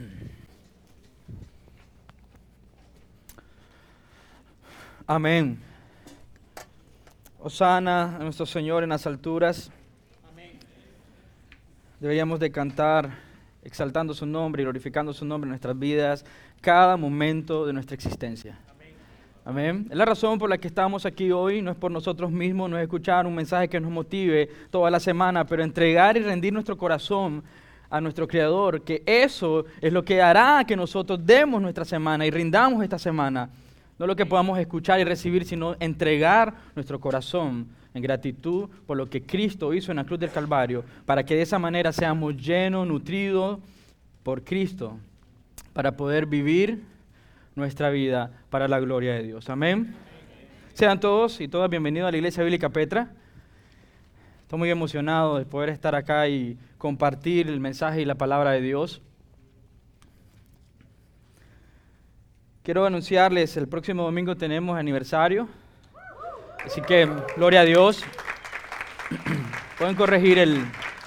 Amén. Hosana a nuestro Señor en las alturas. Amén. Deberíamos de cantar exaltando su nombre y glorificando su nombre en nuestras vidas cada momento de nuestra existencia. Amén. Es la razón por la que estamos aquí hoy, no es por nosotros mismos, no es escuchar un mensaje que nos motive toda la semana, pero entregar y rendir nuestro corazón a nuestro Creador, que eso es lo que hará que nosotros demos nuestra semana y rindamos esta semana. No lo que podamos escuchar y recibir, sino entregar nuestro corazón en gratitud por lo que Cristo hizo en la cruz del Calvario, para que de esa manera seamos llenos, nutridos por Cristo, para poder vivir nuestra vida para la gloria de Dios. Amén. Sean todos y todas bienvenidos a la Iglesia Bíblica Petra. Estoy muy emocionado de poder estar acá y compartir el mensaje y la palabra de Dios. Quiero anunciarles, el próximo domingo tenemos aniversario, así que gloria a Dios. Pueden corregir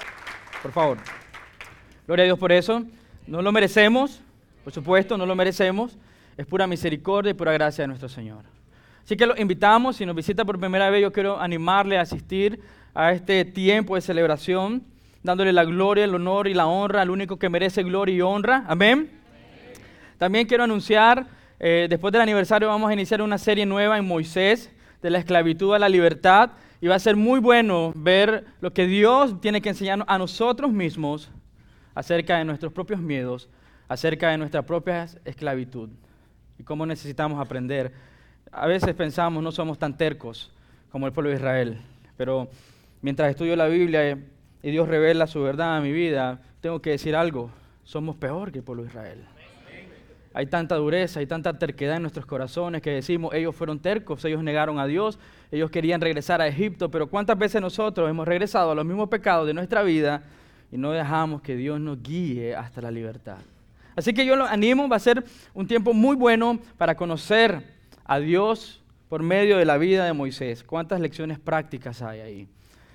por favor. Gloria a Dios por eso. No lo merecemos, por supuesto, no lo merecemos. Es pura misericordia y pura gracia de nuestro Señor. Así que los invitamos, si nos visita por primera vez, yo quiero animarle a asistir a este tiempo de celebración, dándole la gloria, el honor y la honra al único que merece gloria y honra. Amén. También quiero anunciar, después del aniversario vamos a iniciar una serie nueva en Moisés, de la esclavitud a la libertad, y va a ser muy bueno ver lo que Dios tiene que enseñarnos a nosotros mismos acerca de nuestros propios miedos, acerca de nuestra propia esclavitud y cómo necesitamos aprender. A veces pensamos no somos tan tercos como el pueblo de Israel, pero mientras estudio la Biblia y Dios revela su verdad a mi vida, tengo que decir algo: somos peor que el pueblo de Israel. Hay tanta dureza, hay tanta terquedad en nuestros corazones que decimos, ellos fueron tercos, ellos negaron a Dios, ellos querían regresar a Egipto, pero ¿cuántas veces nosotros hemos regresado a los mismos pecados de nuestra vida y no dejamos que Dios nos guíe hasta la libertad? Así que yo los animo, va a ser un tiempo muy bueno para conocer a Dios por medio de la vida de Moisés. ¿Cuántas lecciones prácticas hay ahí?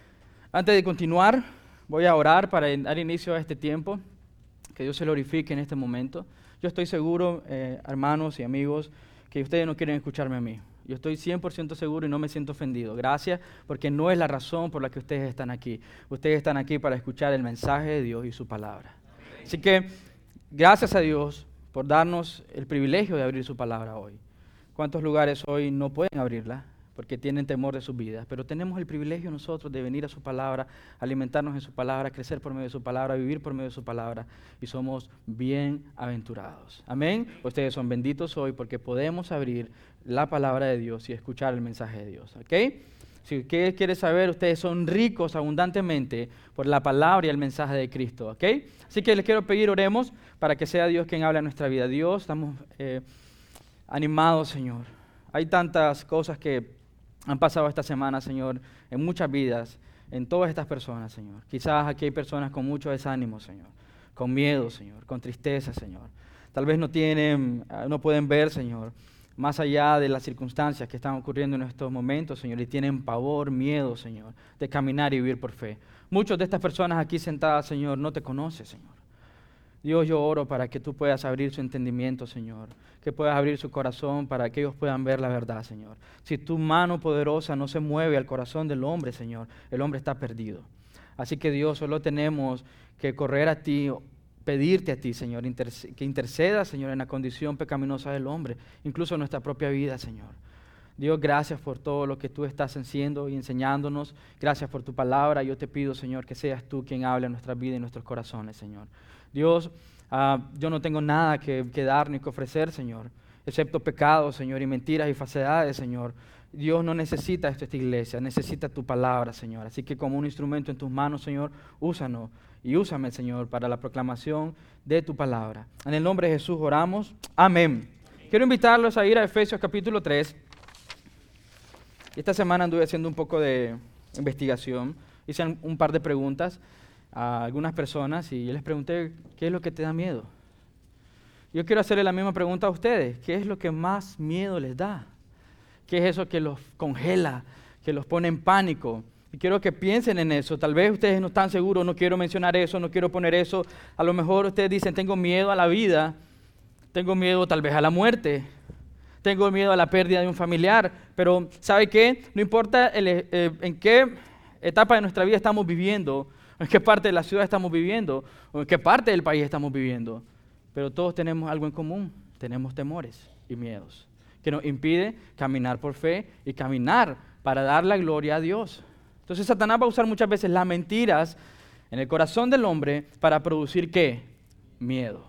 Antes de continuar, voy a orar para dar inicio a este tiempo, que Dios se glorifique en este momento. Yo estoy seguro, hermanos y amigos, que ustedes no quieren escucharme a mí. Yo estoy 100% seguro y no me siento ofendido. Gracias, porque no es la razón por la que ustedes están aquí. Ustedes están aquí para escuchar el mensaje de Dios y su palabra. Así que, gracias a Dios por darnos el privilegio de abrir su palabra hoy. ¿Cuántos lugares hoy no pueden abrirla? Porque tienen temor de sus vidas, pero tenemos el privilegio nosotros de venir a su palabra, alimentarnos en su palabra, crecer por medio de su palabra, vivir por medio de su palabra, y somos bienaventurados. Amén. Ustedes son benditos hoy porque podemos abrir la palabra de Dios y escuchar el mensaje de Dios. ¿Ok? Si usted quiere saber, ustedes son ricos abundantemente por la palabra y el mensaje de Cristo. ¿Ok? Así que les quiero pedir, oremos para que sea Dios quien hable a nuestra vida. Dios, estamos animados, Señor. Hay tantas cosas que han pasado esta semana, Señor, en muchas vidas, en todas estas personas, Señor. Quizás aquí hay personas con mucho desánimo, Señor, con miedo, Señor, con tristeza, Señor. Tal vez no pueden ver, Señor, más allá de las circunstancias que están ocurriendo en estos momentos, Señor, y tienen pavor, miedo, Señor, de caminar y vivir por fe. Muchas de estas personas aquí sentadas, Señor, no te conocen, Señor. Dios, yo oro para que tú puedas abrir su entendimiento, Señor, que puedas abrir su corazón para que ellos puedan ver la verdad, Señor. Si tu mano poderosa no se mueve al corazón del hombre, Señor, el hombre está perdido. Así que Dios, solo tenemos que correr a ti, pedirte a ti, Señor, que intercedas, Señor, en la condición pecaminosa del hombre, incluso en nuestra propia vida, Señor. Dios, gracias por todo lo que tú estás haciendo y enseñándonos. Gracias por tu palabra. Yo te pido, Señor, que seas tú quien hable en nuestra vida y en nuestros corazones, Señor. Dios, yo no tengo nada que dar ni que ofrecer, Señor, excepto pecados, Señor, y mentiras y falsedades, Señor. Dios no necesita esta iglesia, necesita tu palabra, Señor. Así que como un instrumento en tus manos, Señor, úsanos y úsame, Señor, para la proclamación de tu palabra. En el nombre de Jesús oramos. Amén. Quiero invitarlos a ir a Efesios capítulo 3. Esta semana anduve haciendo un poco de investigación. Hice un par de preguntas a algunas personas y yo les pregunté, ¿qué es lo que te da miedo? Yo quiero hacerle la misma pregunta a ustedes. ¿Qué es lo que más miedo les da? ¿Qué es eso que los congela, que los pone en pánico, Y quiero que piensen en eso. Tal vez ustedes no están seguros, no quiero mencionar eso, no quiero poner eso. A lo mejor ustedes dicen, tengo miedo a la vida, tengo miedo tal vez a la muerte, tengo miedo a la pérdida de un familiar. Pero ¿sabe qué? No importa en qué etapa de nuestra vida estamos viviendo, en qué parte de la ciudad estamos viviendo, o en qué parte del país estamos viviendo. Pero todos tenemos algo en común, tenemos temores y miedos, que nos impide caminar por fe y caminar para dar la gloria a Dios. Entonces Satanás va a usar muchas veces las mentiras en el corazón del hombre para producir ¿qué? Miedo.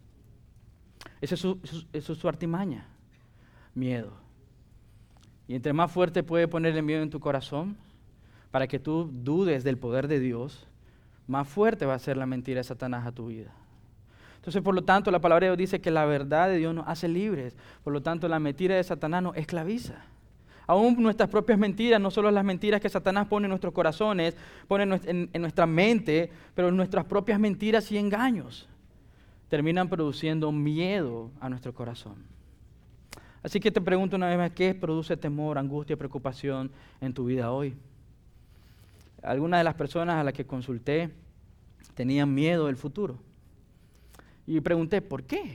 Esa es su artimaña, miedo. Y entre más fuerte puede poner el miedo en tu corazón, para que tú dudes del poder de Dios, más fuerte va a ser la mentira de Satanás a tu vida. Entonces, por lo tanto, la palabra de Dios dice que la verdad de Dios nos hace libres. Por lo tanto, la mentira de Satanás nos esclaviza. Aún nuestras propias mentiras, no solo las mentiras que Satanás pone en nuestros corazones, pone en nuestra mente, pero nuestras propias mentiras y engaños terminan produciendo miedo a nuestro corazón. Así que te pregunto una vez más, ¿qué produce temor, angustia y preocupación en tu vida hoy? Algunas de las personas a las que consulté tenían miedo del futuro. Y pregunté, ¿por qué?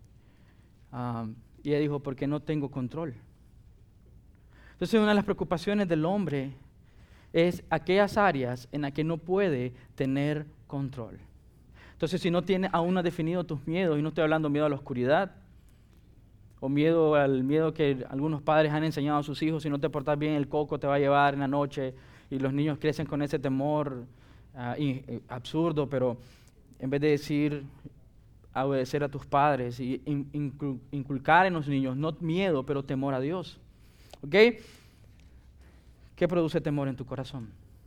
Y ella dijo, porque no tengo control. Entonces, una de las preocupaciones del hombre es aquellas áreas en las que no puede tener control. Entonces, si no tienes aún no definido tus miedos, y no estoy hablando de miedo a la oscuridad, o miedo al miedo que algunos padres han enseñado a sus hijos, si no te portas bien, el coco te va a llevar en la noche, y los niños crecen con ese temor absurdo, pero en vez de decir, a obedecer a tus padres y inculcar en los niños, no miedo, pero temor a Dios. ¿Ok? ¿Qué produce temor en tu corazón?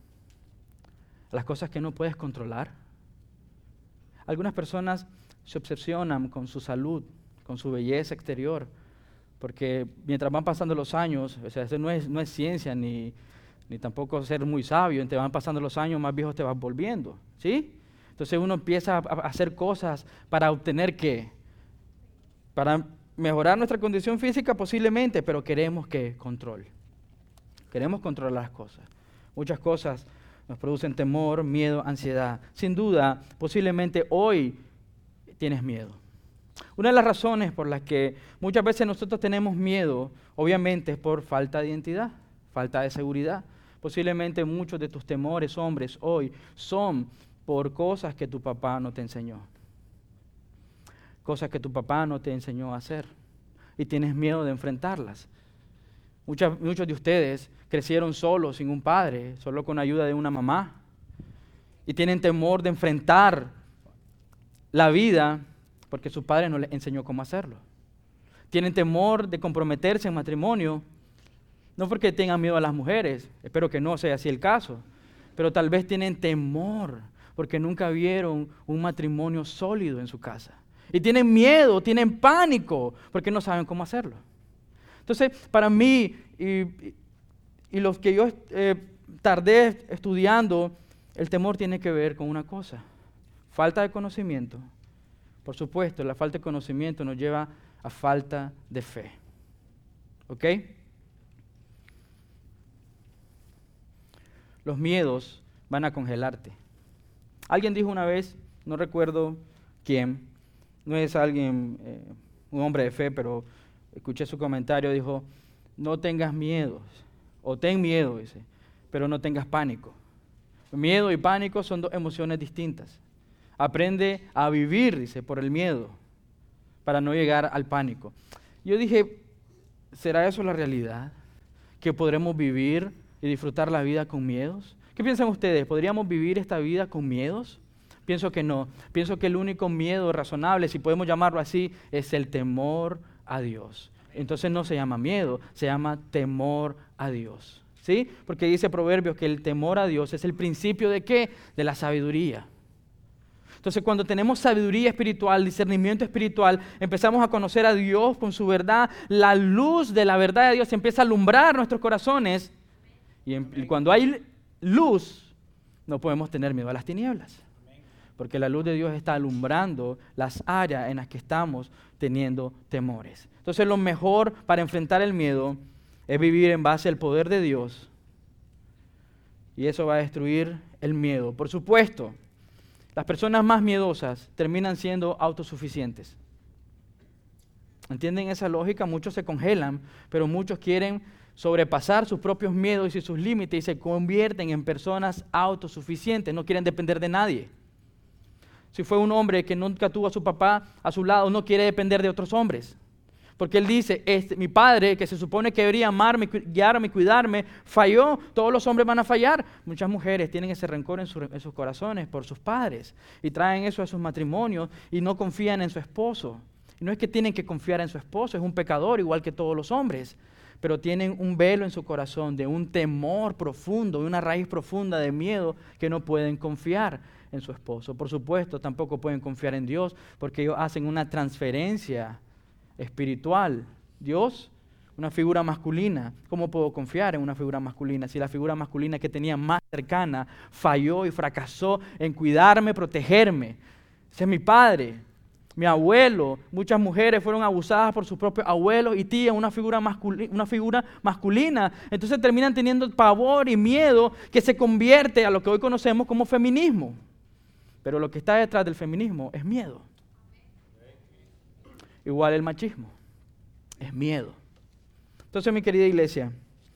Las cosas que no puedes controlar. Algunas personas se obsesionan con su salud, con su belleza exterior, porque mientras van pasando los años, o sea, eso no es ciencia ni tampoco ser muy sabio, entre van pasando los años, más viejos te vas volviendo, ¿sí? Entonces uno empieza a hacer cosas para obtener ¿qué? Para mejorar nuestra condición física posiblemente, pero queremos ¿qué? Control. Queremos controlar las cosas. Muchas cosas nos producen temor, miedo, ansiedad. Sin duda, posiblemente hoy tienes miedo. Una de las razones por las que muchas veces nosotros tenemos miedo, obviamente, es por falta de identidad, falta de seguridad. Posiblemente muchos de tus temores, hombres, hoy son por cosas que tu papá no te enseñó. Cosas que tu papá no te enseñó a hacer. Y tienes miedo de enfrentarlas. Muchos de ustedes crecieron solos, sin un padre, solo con ayuda de una mamá. Y tienen temor de enfrentar la vida porque su padre no les enseñó cómo hacerlo. Tienen temor de comprometerse en matrimonio, no porque tengan miedo a las mujeres, espero que no sea así el caso, pero tal vez tienen temor porque nunca vieron un matrimonio sólido en su casa. Y tienen miedo, tienen pánico, porque no saben cómo hacerlo. Entonces, para mí, y los que yo tardé estudiando, el temor tiene que ver con una cosa: falta de conocimiento. Por supuesto, la falta de conocimiento nos lleva a falta de fe. ¿Ok? Los miedos van a congelarte. Alguien dijo una vez, no recuerdo quién, no es alguien, un hombre de fe, pero escuché su comentario, dijo, no tengas miedos, o ten miedo, dice, pero no tengas pánico. Miedo y pánico son dos emociones distintas. Aprende a vivir, dice, por el miedo, para no llegar al pánico. Yo dije, ¿será eso la realidad? ¿Que podremos vivir y disfrutar la vida con miedos? ¿Qué piensan ustedes? ¿Podríamos vivir esta vida con miedos? Pienso que no. Pienso que el único miedo razonable, si podemos llamarlo así, es el temor a Dios. Entonces no se llama miedo, se llama temor a Dios. ¿Sí? Porque dice Proverbios que el temor a Dios es el principio ¿de qué? De la sabiduría. Entonces, cuando tenemos sabiduría espiritual, discernimiento espiritual, empezamos a conocer a Dios con su verdad, la luz de la verdad de Dios empieza a alumbrar nuestros corazones. Y cuando hay luz, no podemos tener miedo a las tinieblas. Porque la luz de Dios está alumbrando las áreas en las que estamos teniendo temores. Entonces, lo mejor para enfrentar el miedo es vivir en base al poder de Dios Y eso va a destruir el miedo. Por supuesto, las personas más miedosas terminan siendo autosuficientes. ¿Entienden esa lógica? Muchos se congelan, pero muchos quieren sobrepasar sus propios miedos y sus límites y se convierten en personas autosuficientes. No quieren depender de nadie. Si fue un hombre que nunca tuvo a su papá a su lado, no quiere depender de otros hombres. Porque él dice, mi padre, que se supone que debería amarme, guiarme, cuidarme, falló. Todos los hombres van a fallar. Muchas mujeres tienen ese rencor en sus corazones por sus padres y traen eso a sus matrimonios y no confían en su esposo. Y no es que tienen que confiar en su esposo, es un pecador igual que todos los hombres, pero tienen un velo en su corazón de un temor profundo, de una raíz profunda de miedo que no pueden confiar en su esposo. Por supuesto, tampoco pueden confiar en Dios porque ellos hacen una transferencia espiritual. Dios, una figura masculina. ¿Cómo puedo confiar en una figura masculina si la figura masculina que tenía más cercana falló y fracasó en cuidarme, protegerme? Ese es mi padre, mi abuelo. Muchas mujeres fueron abusadas por sus propios abuelos y tías, una figura masculina. Entonces terminan teniendo pavor y miedo que se convierte a lo que hoy conocemos como feminismo. Pero lo que está detrás del feminismo es miedo. Igual el machismo, es miedo. Entonces, mi querida iglesia,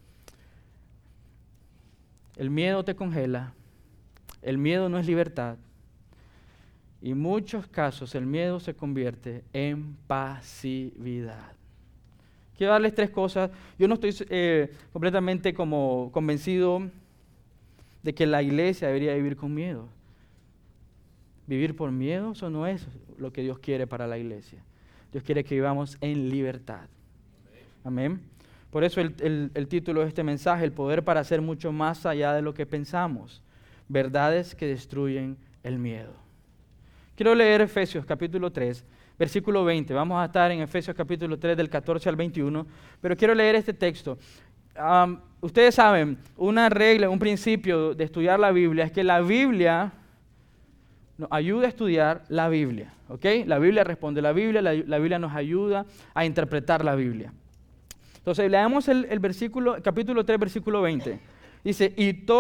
el miedo te congela, el miedo no es libertad, y en muchos casos el miedo se convierte en pasividad. Quiero darles 3 cosas. Yo no estoy completamente como convencido de que la iglesia debería vivir con miedo. Vivir por miedo, eso no es lo que Dios quiere para la iglesia. Dios quiere que vivamos en libertad. Amén. Por eso el título de este mensaje, el poder para hacer mucho más allá de lo que pensamos. Verdades que destruyen el miedo. Quiero leer Efesios capítulo 3, versículo 20. Vamos a estar en Efesios capítulo 3 del 14 al 21, pero quiero leer este texto. Ustedes saben, una regla, un principio de estudiar la Biblia es que la Biblia nos ayuda a estudiar la Biblia, ¿ok? La Biblia responde la Biblia, la Biblia nos ayuda a interpretar la Biblia. Entonces, leamos el versículo, capítulo 3, versículo 20. Dice,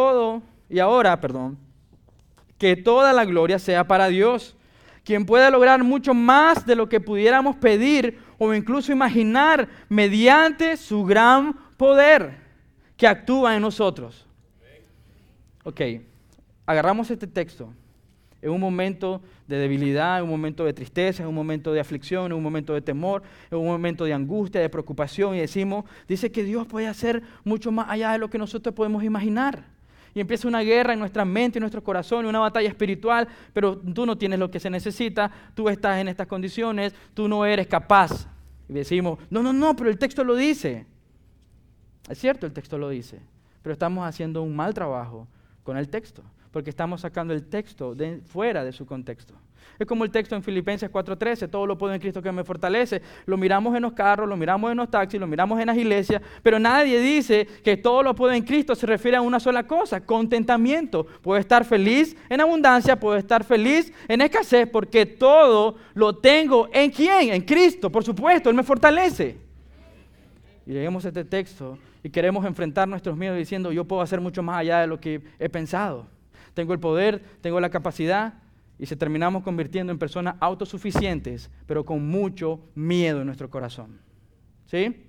que toda la gloria sea para Dios, quien pueda lograr mucho más de lo que pudiéramos pedir o incluso imaginar mediante su gran poder que actúa en nosotros. Ok, agarramos este texto. En un momento de debilidad, en un momento de tristeza, en un momento de aflicción, en un momento de temor, en un momento de angustia, de preocupación, y dice que Dios puede hacer mucho más allá de lo que nosotros podemos imaginar. Y empieza una guerra en nuestra mente, en nuestro corazón, una batalla espiritual, pero tú no tienes lo que se necesita, tú estás en estas condiciones, tú no eres capaz. Y decimos, no, pero el texto lo dice. Es cierto, el texto lo dice, pero estamos haciendo un mal trabajo con el texto, porque estamos sacando el texto fuera de su contexto. Es como el texto en Filipenses 4:13, todo lo puedo en Cristo que me fortalece. Lo miramos en los carros, lo miramos en los taxis, lo miramos en las iglesias, pero nadie dice que todo lo puedo en Cristo se refiere a una sola cosa, contentamiento. Puedo estar feliz en abundancia, puedo estar feliz en escasez, porque todo lo tengo ¿en quién? En Cristo, por supuesto, Él me fortalece. Y leemos este texto y queremos enfrentar nuestros miedos diciendo, yo puedo hacer mucho más allá de lo que he pensado. Tengo el poder, tengo la capacidad, y se terminamos convirtiendo en personas autosuficientes, pero con mucho miedo en nuestro corazón. ¿Sí?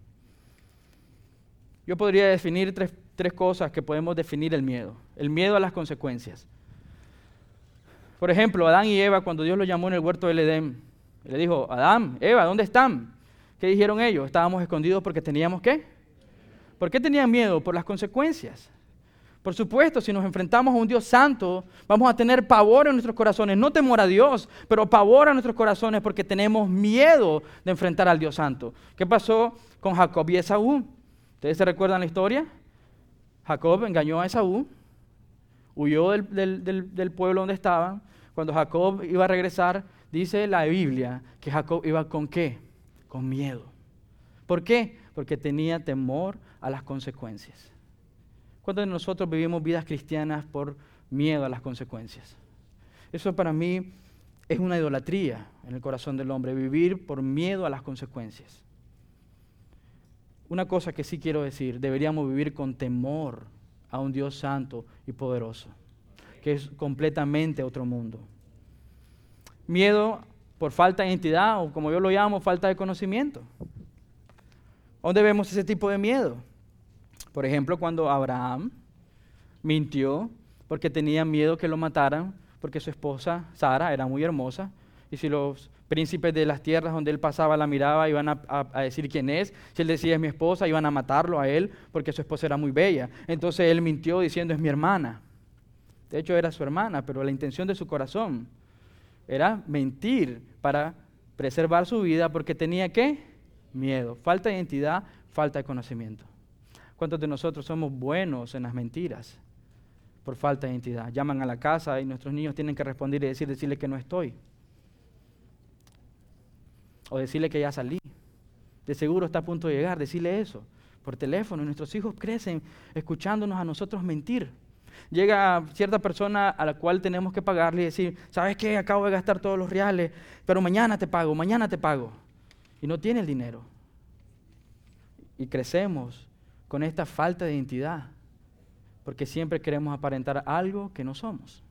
Yo podría definir tres cosas que podemos definir el miedo. El miedo a las consecuencias. Por ejemplo, Adán y Eva, cuando Dios los llamó en el huerto del Edén, le dijo, Adán, Eva, ¿dónde están? ¿Qué dijeron ellos? Estábamos escondidos porque teníamos ¿qué? ¿Por qué tenían miedo? Por las consecuencias. Por supuesto, si nos enfrentamos a un Dios santo, vamos a tener pavor en nuestros corazones, no temor a Dios, pero pavor a nuestros corazones porque tenemos miedo de enfrentar al Dios santo. ¿Qué pasó con Jacob y Esaú? ¿Ustedes se recuerdan la historia? Jacob engañó a Esaú, huyó del pueblo donde estaban. Cuando Jacob iba a regresar, dice la Biblia que Jacob iba ¿con qué? Con miedo. ¿Por qué? Porque tenía temor a las consecuencias. ¿Cuántos de nosotros vivimos vidas cristianas por miedo a las consecuencias? Eso para mí es una idolatría en el corazón del hombre, vivir por miedo a las consecuencias. Una cosa que sí quiero decir, deberíamos vivir con temor a un Dios santo y poderoso, que es completamente otro mundo. Miedo por falta de identidad, o como yo lo llamo, falta de conocimiento. ¿Dónde vemos ese tipo de miedo? Por ejemplo, cuando Abraham mintió porque tenía miedo que lo mataran, porque su esposa Sara era muy hermosa, y si los príncipes de las tierras donde él pasaba la miraba, iban a decir quién es. Si él decía es mi esposa, iban a matarlo a él, porque su esposa era muy bella. Entonces él mintió diciendo es mi hermana. De hecho era su hermana, pero la intención de su corazón era mentir para preservar su vida, porque tenía ¿qué? Miedo, falta de identidad, falta de conocimiento. ¿Cuántos de nosotros somos buenos en las mentiras por falta de identidad? Llaman a la casa y nuestros niños tienen que responder y decirle que no estoy. O decirle que ya salí. De seguro está a punto de llegar, decirle eso por teléfono. Y nuestros hijos crecen escuchándonos a nosotros mentir. Llega cierta persona a la cual tenemos que pagarle y decir, ¿sabes qué? Acabo de gastar todos los reales, pero mañana te pago, mañana te pago. Y no tiene el dinero. Y crecemos con esta falta de identidad, porque siempre queremos aparentar algo que no somos.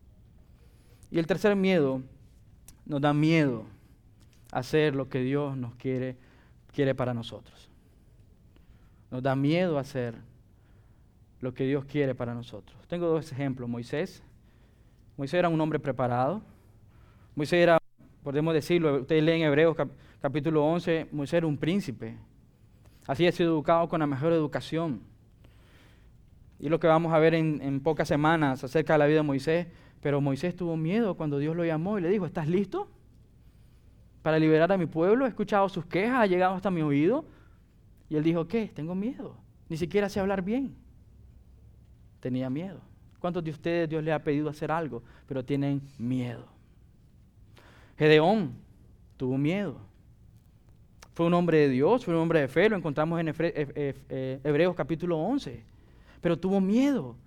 Y el tercer miedo, nos da miedo hacer lo que Dios nos quiere para nosotros. Nos da miedo hacer lo que Dios quiere para nosotros. Tengo dos ejemplos. Moisés era un hombre preparado. Moisés era, podemos decirlo, ustedes leen Hebreos capítulo 11, Moisés era un príncipe. Así ha sido educado con la mejor educación. Y lo que vamos a ver en pocas semanas acerca de la vida de Moisés. Pero Moisés tuvo miedo cuando Dios lo llamó y le dijo, ¿estás listo para liberar a mi pueblo? He escuchado sus quejas, ha llegado hasta mi oído. Y él dijo, ¿qué? Tengo miedo. Ni siquiera sé hablar bien. Tenía miedo. ¿Cuántos de ustedes Dios les ha pedido hacer algo, pero tienen miedo? Gedeón tuvo miedo. Fue un hombre de Dios, fue un hombre de fe, lo encontramos en Hebreos capítulo 11. Pero tuvo miedo.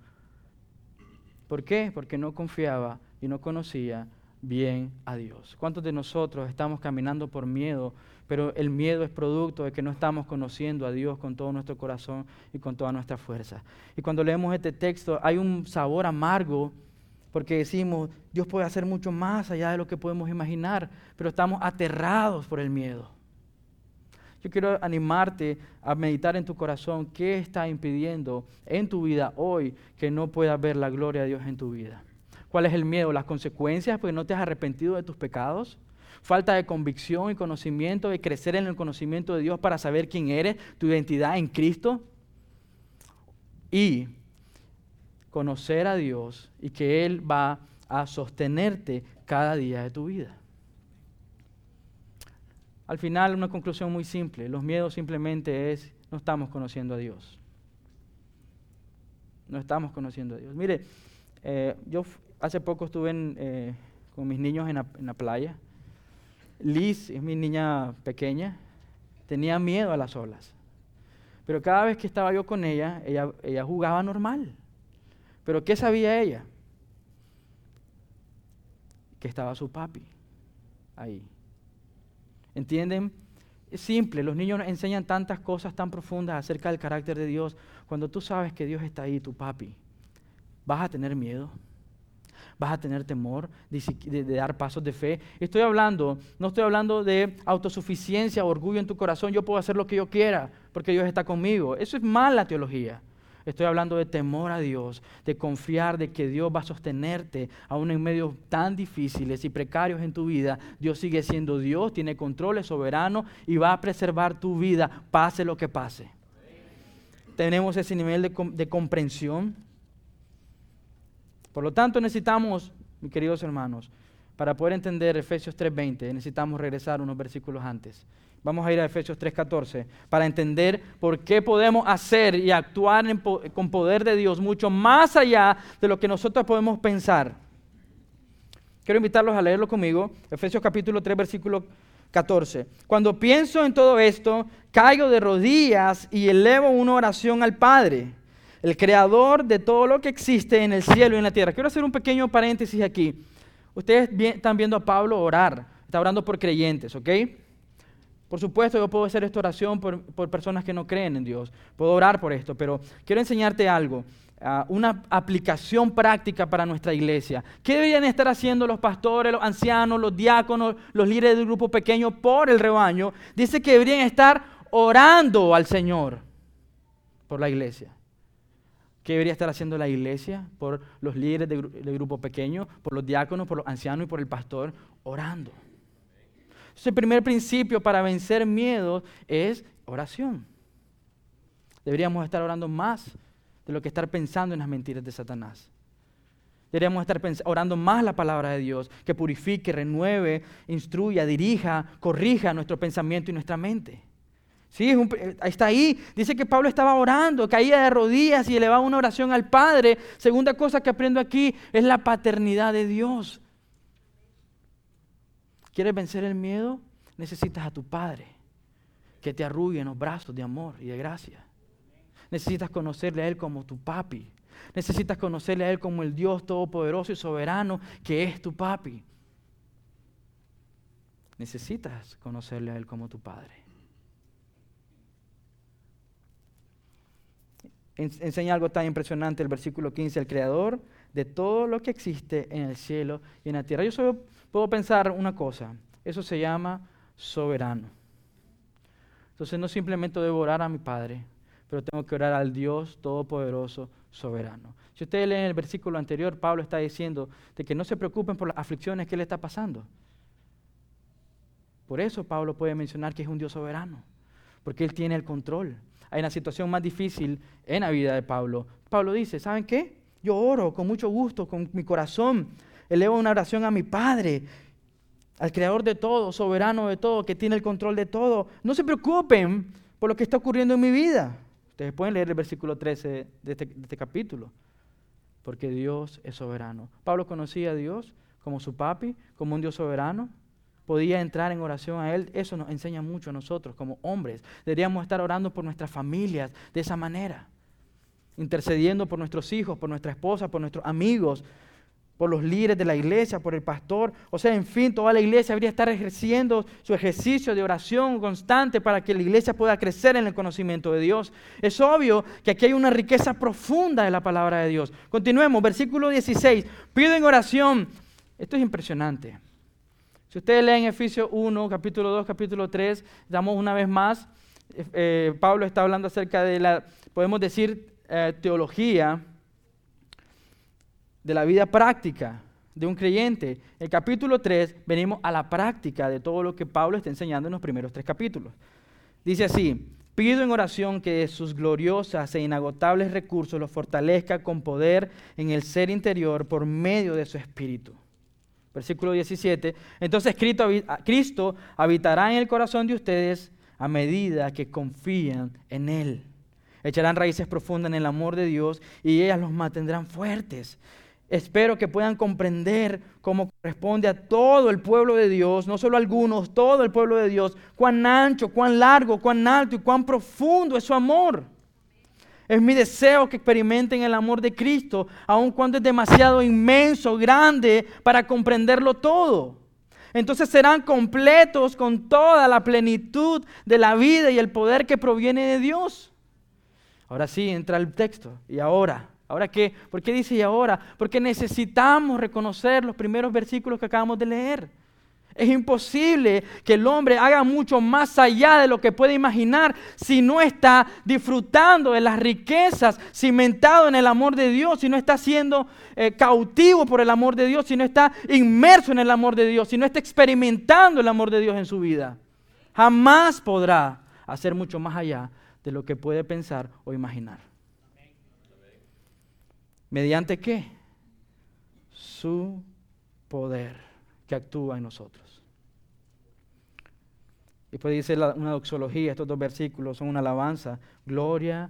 ¿Por qué? Porque no confiaba y no conocía bien a Dios. ¿Cuántos de nosotros estamos caminando por miedo, pero el miedo es producto de que no estamos conociendo a Dios con todo nuestro corazón y con toda nuestra fuerza? Y cuando leemos este texto hay un sabor amargo, porque decimos, Dios puede hacer mucho más allá de lo que podemos imaginar, pero estamos aterrados por el miedo. Yo quiero animarte a meditar en tu corazón qué está impidiendo en tu vida hoy que no puedas ver la gloria de Dios en tu vida. ¿Cuál es el miedo? ¿Las consecuencias porque no te has arrepentido de tus pecados? ¿Falta de convicción y conocimiento, de crecer en el conocimiento de Dios para saber quién eres, tu identidad en Cristo? Y conocer a Dios y que Él va a sostenerte cada día de tu vida. Al final, una conclusión muy simple. Los miedos simplemente es, no estamos conociendo a Dios. No estamos conociendo a Dios. Mire, yo hace poco estuve con mis niños en la playa. Liz es mi niña pequeña. Tenía miedo a las olas. Pero cada vez que estaba yo con ella jugaba normal. ¿Pero qué sabía ella? Que estaba su papi ahí. ¿Entienden? Es simple, los niños nos enseñan tantas cosas tan profundas acerca del carácter de Dios. Cuando tú sabes que Dios está ahí, tu papi, ¿vas a tener miedo? ¿Vas a tener temor de dar pasos de fe? No estoy hablando de autosuficiencia o orgullo en tu corazón. Yo puedo hacer lo que yo quiera porque Dios está conmigo. Eso es mala teología. Estoy hablando de temor a Dios, de confiar de que Dios va a sostenerte aún en medios tan difíciles y precarios en tu vida. Dios sigue siendo Dios, tiene control, es soberano y va a preservar tu vida, pase lo que pase. Tenemos ese nivel de comprensión. Por lo tanto, necesitamos, mis queridos hermanos, para poder entender Efesios 3:20, necesitamos regresar unos versículos antes. Vamos a ir a Efesios 3:14 para entender por qué podemos hacer y actuar con poder de Dios mucho más allá de lo que nosotros podemos pensar. Quiero invitarlos a leerlo conmigo. Efesios capítulo 3, versículo 14. Cuando pienso en todo esto, caigo de rodillas y elevo una oración al Padre, el creador de todo lo que existe en el cielo y en la tierra. Quiero hacer un pequeño paréntesis aquí. Ustedes están viendo a Pablo orar. Está orando por creyentes, ¿ok? Por supuesto, yo puedo hacer esta oración por personas que no creen en Dios. Puedo orar por esto, pero quiero enseñarte algo. una aplicación práctica para nuestra iglesia. ¿Qué deberían estar haciendo los pastores, los ancianos, los diáconos, los líderes del grupo pequeño por el rebaño? Dice que deberían estar orando al Señor por la iglesia. ¿Qué debería estar haciendo la iglesia por los líderes del grupo pequeño, por los diáconos, por los ancianos y por el pastor? Orando. Entonces, el primer principio para vencer miedo es oración. Deberíamos estar orando más de lo que estar pensando en las mentiras de Satanás. Deberíamos estar orando más la palabra de Dios, que purifique, renueve, instruya, dirija, corrija nuestro pensamiento y nuestra mente. Sí, está ahí. Dice que Pablo estaba orando, caía de rodillas y elevaba una oración al Padre. Segunda cosa que aprendo aquí es la paternidad de Dios. ¿Quieres vencer el miedo? Necesitas a tu Padre, que te arrugue en los brazos de amor y de gracia. Necesitas conocerle a Él como tu papi. Necesitas conocerle a Él como el Dios todopoderoso y soberano que es tu papi. Necesitas conocerle a Él como tu Padre. Enseña algo tan impresionante el versículo 15, el creador de todo lo que existe en el cielo y en la tierra. Yo solo puedo pensar una cosa, eso se llama soberano. Entonces no simplemente debo orar a mi Padre, pero tengo que orar al Dios todopoderoso, soberano. Si ustedes leen el versículo anterior, Pablo está diciendo de que no se preocupen por las aflicciones que le está pasando. Por eso Pablo puede mencionar que es un Dios soberano, porque Él tiene el control. Hay una situación más difícil en la vida de Pablo. Pablo dice, ¿saben qué? Yo oro con mucho gusto, con mi corazón. Elevo una oración a mi Padre, al Creador de todo, soberano de todo, que tiene el control de todo. No se preocupen por lo que está ocurriendo en mi vida. Ustedes pueden leer el versículo 13 de este capítulo. Porque Dios es soberano. Pablo conocía a Dios como su papi, como un Dios soberano. Podía entrar en oración a Él. Eso nos enseña mucho a nosotros como hombres. Deberíamos estar orando por nuestras familias de esa manera. Intercediendo por nuestros hijos, por nuestra esposa, por nuestros amigos, por los líderes de la iglesia, por el pastor. O sea, en fin, toda la iglesia debería estar ejerciendo su ejercicio de oración constante para que la iglesia pueda crecer en el conocimiento de Dios. Es obvio que aquí hay una riqueza profunda de la palabra de Dios. Continuemos, versículo 16. Pido en oración. Esto es impresionante. Si ustedes leen Efesios 1, capítulo 2, capítulo 3, damos una vez más, Pablo está hablando acerca de la, podemos decir, teología de la vida práctica de un creyente. El capítulo 3, venimos a la práctica de todo lo que Pablo está enseñando en los primeros 3 capítulos. Dice así, pido en oración que de sus gloriosas e inagotables recursos los fortalezca con poder en el ser interior por medio de su Espíritu. Versículo 17, entonces Cristo habitará en el corazón de ustedes a medida que confían en Él. Echarán raíces profundas en el amor de Dios y ellas los mantendrán fuertes. Espero que puedan comprender cómo corresponde a todo el pueblo de Dios, no solo algunos, todo el pueblo de Dios, cuán ancho, cuán largo, cuán alto y cuán profundo es su amor. Es mi deseo que experimenten el amor de Cristo, aun cuando es demasiado inmenso, grande, para comprenderlo todo. Entonces serán completos con toda la plenitud de la vida y el poder que proviene de Dios. Ahora sí, entra el texto. ¿Y ahora? ¿Ahora qué? ¿Por qué dice y ahora? Porque necesitamos reconocer los primeros versículos que acabamos de leer. Es imposible que el hombre haga mucho más allá de lo que puede imaginar si no está disfrutando de las riquezas, cimentado en el amor de Dios, si no está siendo cautivo por el amor de Dios, si no está inmerso en el amor de Dios, si no está experimentando el amor de Dios en su vida. Jamás podrá hacer mucho más allá de lo que puede pensar o imaginar. ¿Mediante qué? Su poder que actúa en nosotros. Y después dice una doxología, estos 2 versículos son una alabanza. Gloria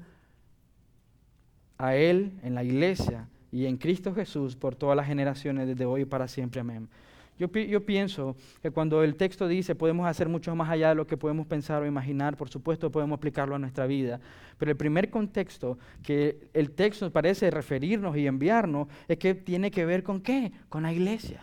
a Él en la iglesia y en Cristo Jesús por todas las generaciones desde hoy y para siempre. Amén. Yo pienso que cuando el texto dice podemos hacer mucho más allá de lo que podemos pensar o imaginar, por supuesto podemos aplicarlo a nuestra vida, pero el primer contexto que el texto parece referirnos y enviarnos es que tiene que ver con ¿qué? Con la iglesia.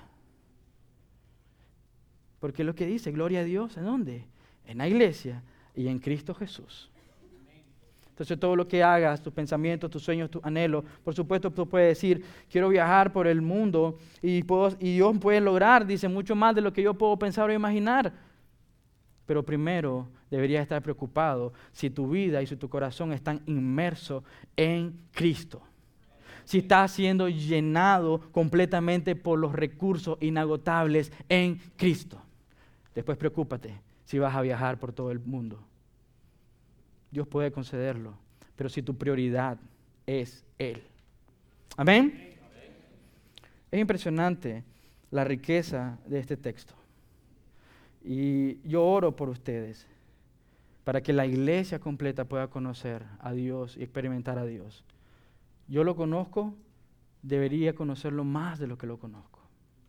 Porque es lo que dice, gloria a Dios, ¿en dónde? En la iglesia y en Cristo Jesús. Entonces todo lo que hagas, tus pensamientos, tus sueños, tus anhelos, por supuesto tú puedes decir, quiero viajar por el mundo y Dios puede lograr, dice, mucho más de lo que yo puedo pensar o imaginar. Pero primero deberías estar preocupado si tu vida y si tu corazón están inmersos en Cristo. Si estás siendo llenado completamente por los recursos inagotables en Cristo. Después preocúpate si vas a viajar por todo el mundo. Dios puede concederlo, pero si tu prioridad es Él. ¿Amén? Es impresionante la riqueza de este texto. Y yo oro por ustedes para que la iglesia completa pueda conocer a Dios y experimentar a Dios. Yo lo conozco, debería conocerlo más de lo que lo conozco.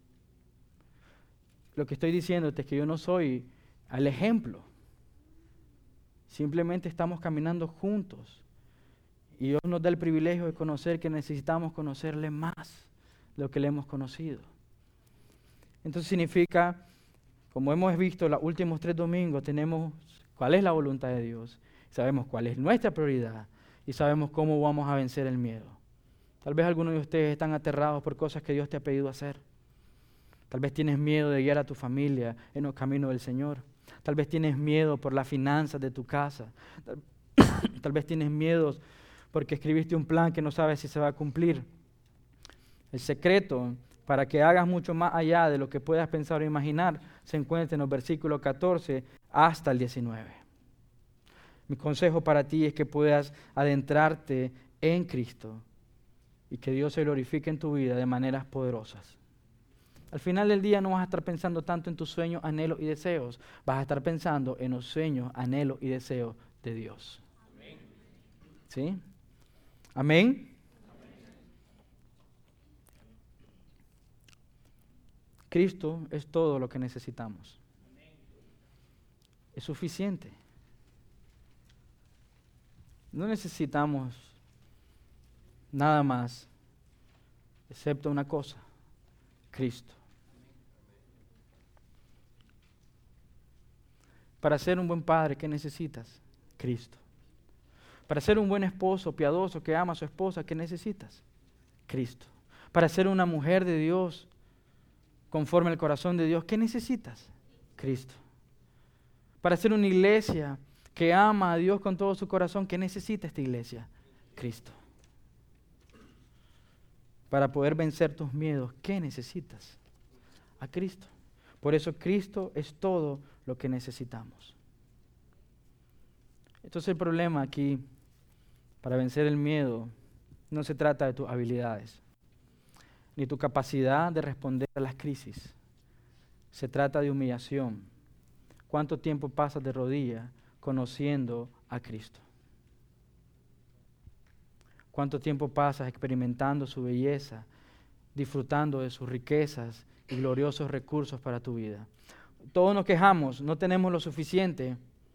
Lo que estoy diciéndote es que yo no soy el ejemplo. Simplemente estamos caminando juntos. Y Dios nos da el privilegio de conocer que necesitamos conocerle más de lo que le hemos conocido. Entonces significa, como hemos visto los últimos 3 domingos, tenemos cuál es la voluntad de Dios, sabemos cuál es nuestra prioridad y sabemos cómo vamos a vencer el miedo. Tal vez algunos de ustedes están aterrados por cosas que Dios te ha pedido hacer. Tal vez tienes miedo de guiar a tu familia en los caminos del Señor. Tal vez tienes miedo por las finanzas de tu casa. Tal vez tienes miedo porque escribiste un plan que no sabes si se va a cumplir. El secreto para que hagas mucho más allá de lo que puedas pensar o imaginar se encuentra en los versículos 14 hasta el 19. Mi consejo para ti es que puedas adentrarte en Cristo y que Dios se glorifique en tu vida de maneras poderosas. Al final del día no vas a estar pensando tanto en tus sueños, anhelos y deseos. Vas a estar pensando en los sueños, anhelos y deseos de Dios. Amén. ¿Sí? Amén. Cristo es todo lo que necesitamos. Es suficiente. No necesitamos nada más, excepto una cosa, Cristo. Para ser un buen padre, ¿qué necesitas? Cristo. Para ser un buen esposo piadoso que ama a su esposa, ¿qué necesitas? Cristo. Para ser una mujer de Dios, conforme al corazón de Dios, ¿qué necesitas? Cristo. Para ser una iglesia que ama a Dios con todo su corazón, ¿qué necesita esta iglesia? Cristo. Para poder vencer tus miedos, ¿qué necesitas? A Cristo. Por eso Cristo es todo lo que necesitamos. Entonces el problema aquí, para vencer el miedo, no se trata de tus habilidades, ni tu capacidad de responder a las crisis. Se trata de humillación. ¿Cuánto tiempo pasas de rodillas conociendo a Cristo? ¿Cuánto tiempo pasas experimentando su belleza, disfrutando de sus riquezas y gloriosos recursos para tu vida? Todos nos quejamos, no tenemos lo suficiente.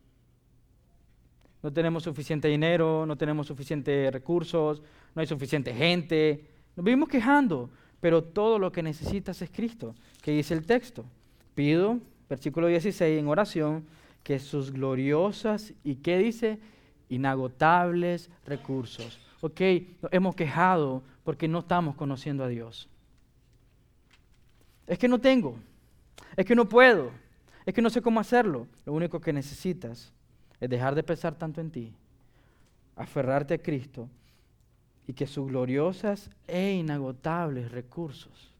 No tenemos suficiente dinero, no tenemos suficientes recursos, no hay suficiente gente. Nos vivimos quejando, pero todo lo que necesitas es Cristo. ¿Qué dice el texto? Pido, versículo 16, en oración, que sus gloriosas y ¿qué dice? Inagotables recursos. Ok, nos hemos quejado porque no estamos conociendo a Dios. Es que no tengo, es que no puedo, es que no sé cómo hacerlo. Lo único que necesitas es dejar de pensar tanto en ti, aferrarte a Cristo y que sus gloriosas e inagotables recursos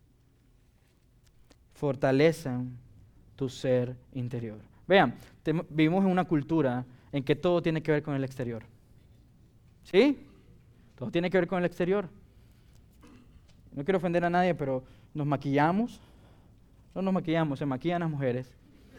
fortalezcan tu ser interior. Vean, vivimos en una cultura en que todo tiene que ver con el exterior. ¿Sí? Todo tiene que ver con el exterior. No quiero ofender a nadie, pero nos maquillamos. No nos maquillamos, se maquillan las mujeres.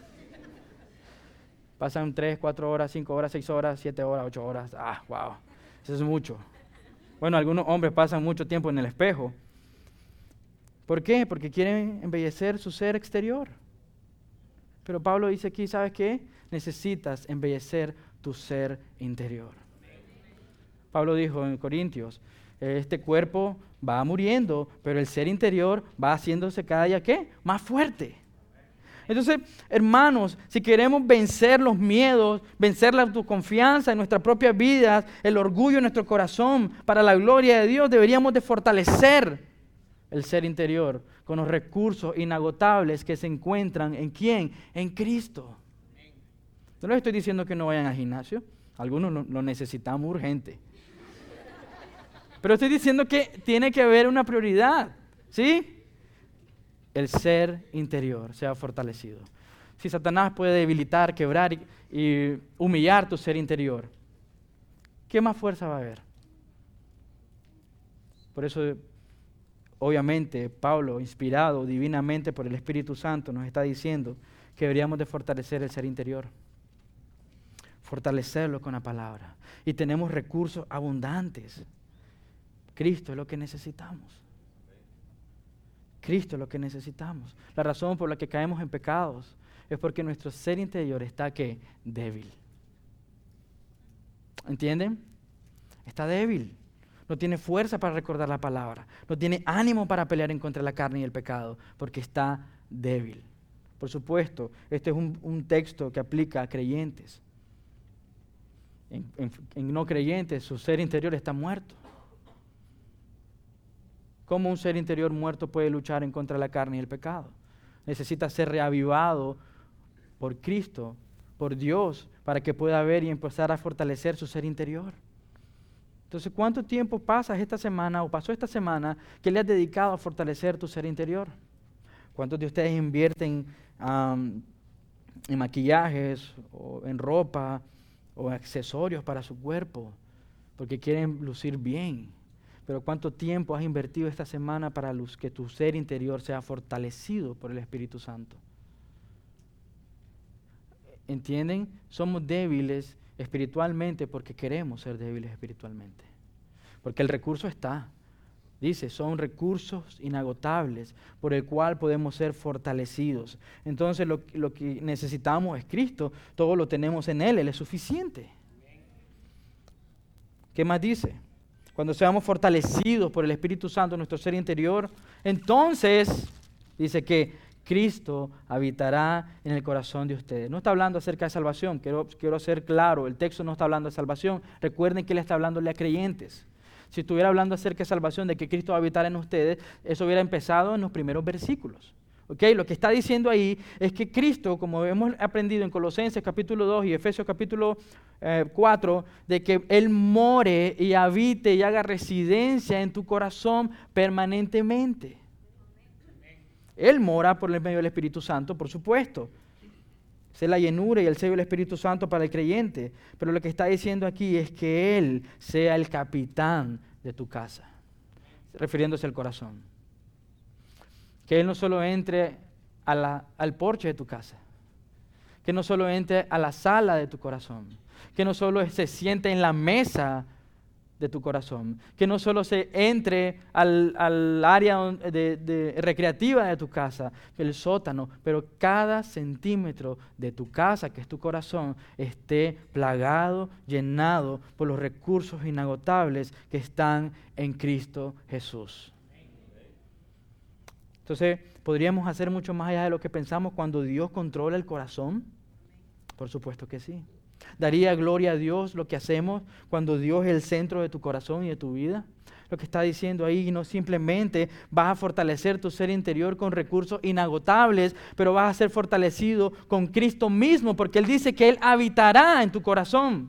Pasan 3, 4 horas, 5 horas, 6 horas, 7 horas, 8 horas. Ah, wow, eso es mucho. Bueno, algunos hombres pasan mucho tiempo en el espejo. ¿Por qué? Porque quieren embellecer su ser exterior. Pero Pablo dice aquí, ¿sabes qué? Necesitas embellecer tu ser interior. Pablo dijo en Corintios, este cuerpo va muriendo, pero el ser interior va haciéndose cada día, ¿qué? Más fuerte. Entonces, hermanos, si queremos vencer los miedos, vencer la autoconfianza en nuestras propias vidas, el orgullo en nuestro corazón, para la gloria de Dios, deberíamos de fortalecer el ser interior con los recursos inagotables que se encuentran ¿en quién? En Cristo. No les estoy diciendo que no vayan al gimnasio, algunos lo necesitamos urgente. Pero estoy diciendo que tiene que haber una prioridad, ¿sí? El ser interior sea fortalecido. Si Satanás puede debilitar, quebrar y humillar tu ser interior, ¿qué más fuerza va a haber? Por eso, obviamente, Pablo, inspirado divinamente por el Espíritu Santo, nos está diciendo que deberíamos de fortalecer el ser interior. Fortalecerlo con la palabra. Y tenemos recursos abundantes. Cristo es lo que necesitamos. Cristo es lo que necesitamos. La razón por la que caemos en pecados es porque nuestro ser interior está ¿qué? Débil. ¿Entienden? Está débil. No tiene fuerza para recordar la palabra. No tiene ánimo para pelear en contra de la carne y el pecado porque está débil. Por supuesto, este es un texto que aplica a creyentes. En no creyentes, su ser interior está muerto. ¿Cómo un ser interior muerto puede luchar en contra de la carne y el pecado? Necesita ser reavivado por Cristo, por Dios, para que pueda ver y empezar a fortalecer su ser interior. Entonces, ¿cuánto tiempo pasas esta semana o pasó esta semana que le has dedicado a fortalecer tu ser interior? ¿Cuántos de ustedes invierten en maquillajes o en ropa o accesorios para su cuerpo porque quieren lucir bien? Pero ¿cuánto tiempo has invertido esta semana para que tu ser interior sea fortalecido por el Espíritu Santo? ¿Entienden? Somos débiles espiritualmente porque queremos ser débiles espiritualmente. Porque el recurso está. Dice, son recursos inagotables por el cual podemos ser fortalecidos. Entonces lo que necesitamos es Cristo. Todo lo tenemos en Él. Él es suficiente. ¿Qué más dice? Cuando seamos fortalecidos por el Espíritu Santo en nuestro ser interior, entonces dice que Cristo habitará en el corazón de ustedes. No está hablando acerca de salvación, quiero ser claro, el texto no está hablando de salvación. Recuerden que Él está hablándole a creyentes. Si estuviera hablando acerca de salvación, de que Cristo va a habitar en ustedes, eso hubiera empezado en los primeros versículos. ¿Okay? Lo que está diciendo ahí es que Cristo, como hemos aprendido en Colosenses capítulo 2 y Efesios capítulo 4, de que Él more y habite y haga residencia en tu corazón permanentemente. Él mora por el medio del Espíritu Santo, por supuesto. Esa es la llenura y el sello del Espíritu Santo para el creyente. Pero lo que está diciendo aquí es que Él sea el capitán de tu casa, refiriéndose al corazón. Que Él no solo entre al porche de tu casa, que no solo entre a la sala de tu corazón, que no solo se siente en la mesa de tu corazón, que no solo se entre al área recreativa de tu casa, el sótano, pero cada centímetro de tu casa, que es tu corazón, esté plagado, llenado por los recursos inagotables que están en Cristo Jesús. Entonces, ¿podríamos hacer mucho más allá de lo que pensamos cuando Dios controla el corazón? Por supuesto que sí. ¿Daría gloria a Dios lo que hacemos cuando Dios es el centro de tu corazón y de tu vida? Lo que está diciendo ahí, no simplemente vas a fortalecer tu ser interior con recursos inagotables, pero vas a ser fortalecido con Cristo mismo, porque Él dice que Él habitará en tu corazón.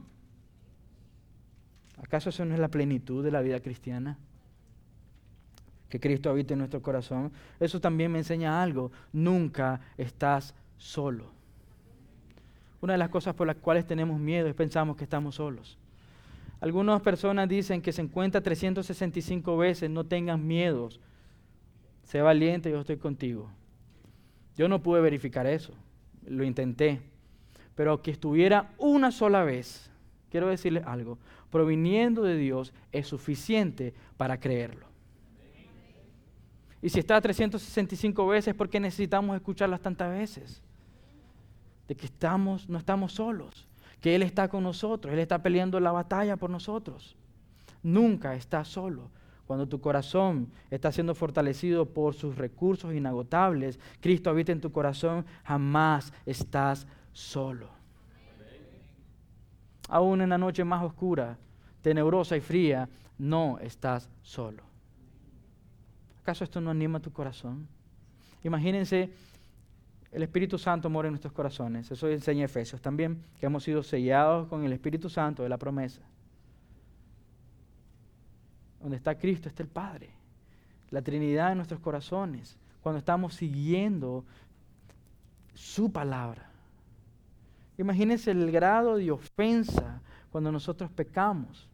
¿Acaso eso no es la plenitud de la vida cristiana? Que Cristo habite en nuestro corazón. Eso también me enseña algo. Nunca estás solo. Una de las cosas por las cuales tenemos miedo es pensamos que estamos solos. Algunas personas dicen que se encuentra 365 veces, no tengas miedos. Sé valiente, yo estoy contigo. Yo no pude verificar eso. Lo intenté. Pero que estuviera una sola vez, quiero decirles algo, proviniendo de Dios es suficiente para creerlo. Y si está 365 veces, ¿por qué necesitamos escucharlas tantas veces? De que no estamos solos, que Él está con nosotros, Él está peleando la batalla por nosotros. Nunca estás solo. cuando tu corazón está siendo fortalecido por sus recursos inagotables, Cristo habita en tu corazón, jamás estás solo. Aún en la noche más oscura, tenebrosa y fría, no estás solo. ¿Acaso esto no anima tu corazón? Imagínense, el Espíritu Santo mora en nuestros corazones. Eso enseña Efesios también, que hemos sido sellados con el Espíritu Santo de la promesa. Donde está Cristo está el Padre. La Trinidad en nuestros corazones, cuando estamos siguiendo su palabra. Imagínense el grado de ofensa cuando nosotros pecamos.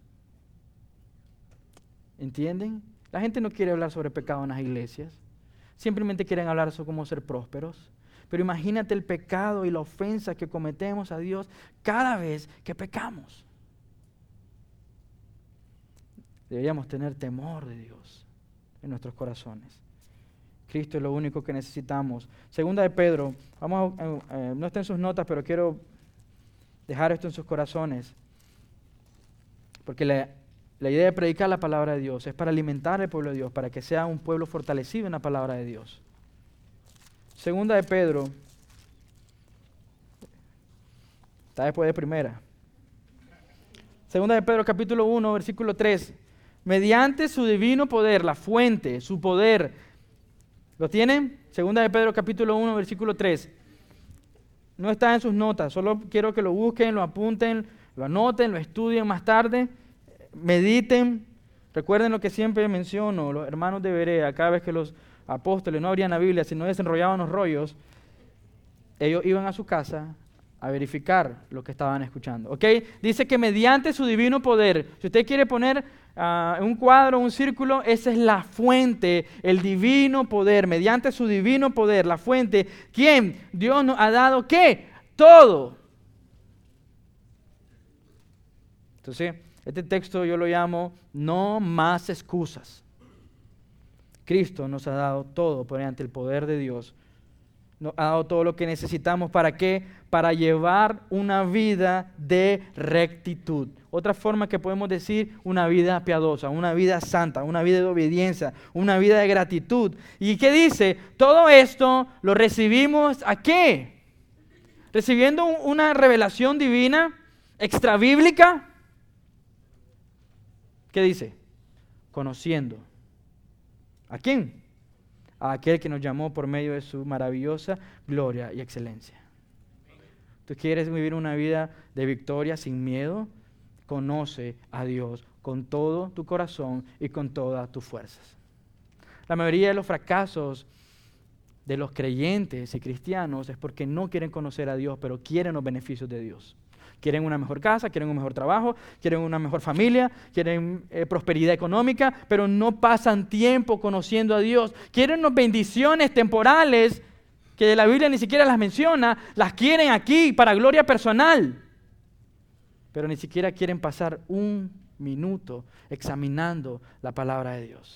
¿Entienden? La gente no quiere hablar sobre pecado en las iglesias. Simplemente quieren hablar sobre cómo ser prósperos. Pero imagínate el pecado y la ofensa que cometemos a Dios cada vez que pecamos. Deberíamos tener temor de Dios en nuestros corazones. Cristo es lo único que necesitamos. Segunda de Pedro, no está en sus notas, pero quiero dejar esto en sus corazones. Porque la idea de predicar la palabra de Dios es para alimentar al pueblo de Dios, para que sea un pueblo fortalecido en la palabra de Dios. Segunda de Pedro, está después de primera. Segunda de Pedro capítulo 1, versículo 3. Mediante su divino poder, la fuente, su poder. ¿Lo tienen? Segunda de Pedro capítulo 1, versículo 3. No está en sus notas, solo quiero que lo busquen, lo apunten, lo anoten, lo estudien más tarde, mediten. Recuerden lo que siempre menciono, los hermanos de Berea, cada vez que los apóstoles no abrían la Biblia, sino desenrollaban los rollos, ellos iban a su casa a verificar lo que estaban escuchando. ¿Ok? Dice que mediante su divino poder, si usted quiere poner un cuadro, un círculo, esa es la fuente, el divino poder, mediante su divino poder, la fuente. ¿Quién? Dios nos ha dado ¿qué? Todo. Entonces, este texto yo lo llamo no más excusas. Cristo nos ha dado todo por ante el poder de Dios. Nos ha dado todo lo que necesitamos. ¿Para qué? Para llevar una vida de rectitud. Otra forma que podemos decir, una vida piadosa, una vida santa, una vida de obediencia, una vida de gratitud. ¿Y qué dice? Todo esto lo recibimos ¿a qué? Recibiendo una revelación divina, extrabíblica. ¿Qué dice? Conociendo. ¿A quién? A aquel que nos llamó por medio de su maravillosa gloria y excelencia. ¿Tú quieres vivir una vida de victoria sin miedo? Conoce a Dios con todo tu corazón y con todas tus fuerzas. La mayoría de los fracasos de los creyentes y cristianos es porque no quieren conocer a Dios, pero quieren los beneficios de Dios. Quieren una mejor casa, quieren un mejor trabajo, quieren una mejor familia, quieren prosperidad económica, pero no pasan tiempo conociendo a Dios. Quieren unas bendiciones temporales que la Biblia ni siquiera las menciona, las quieren aquí para gloria personal, pero ni siquiera quieren pasar un minuto examinando la palabra de Dios.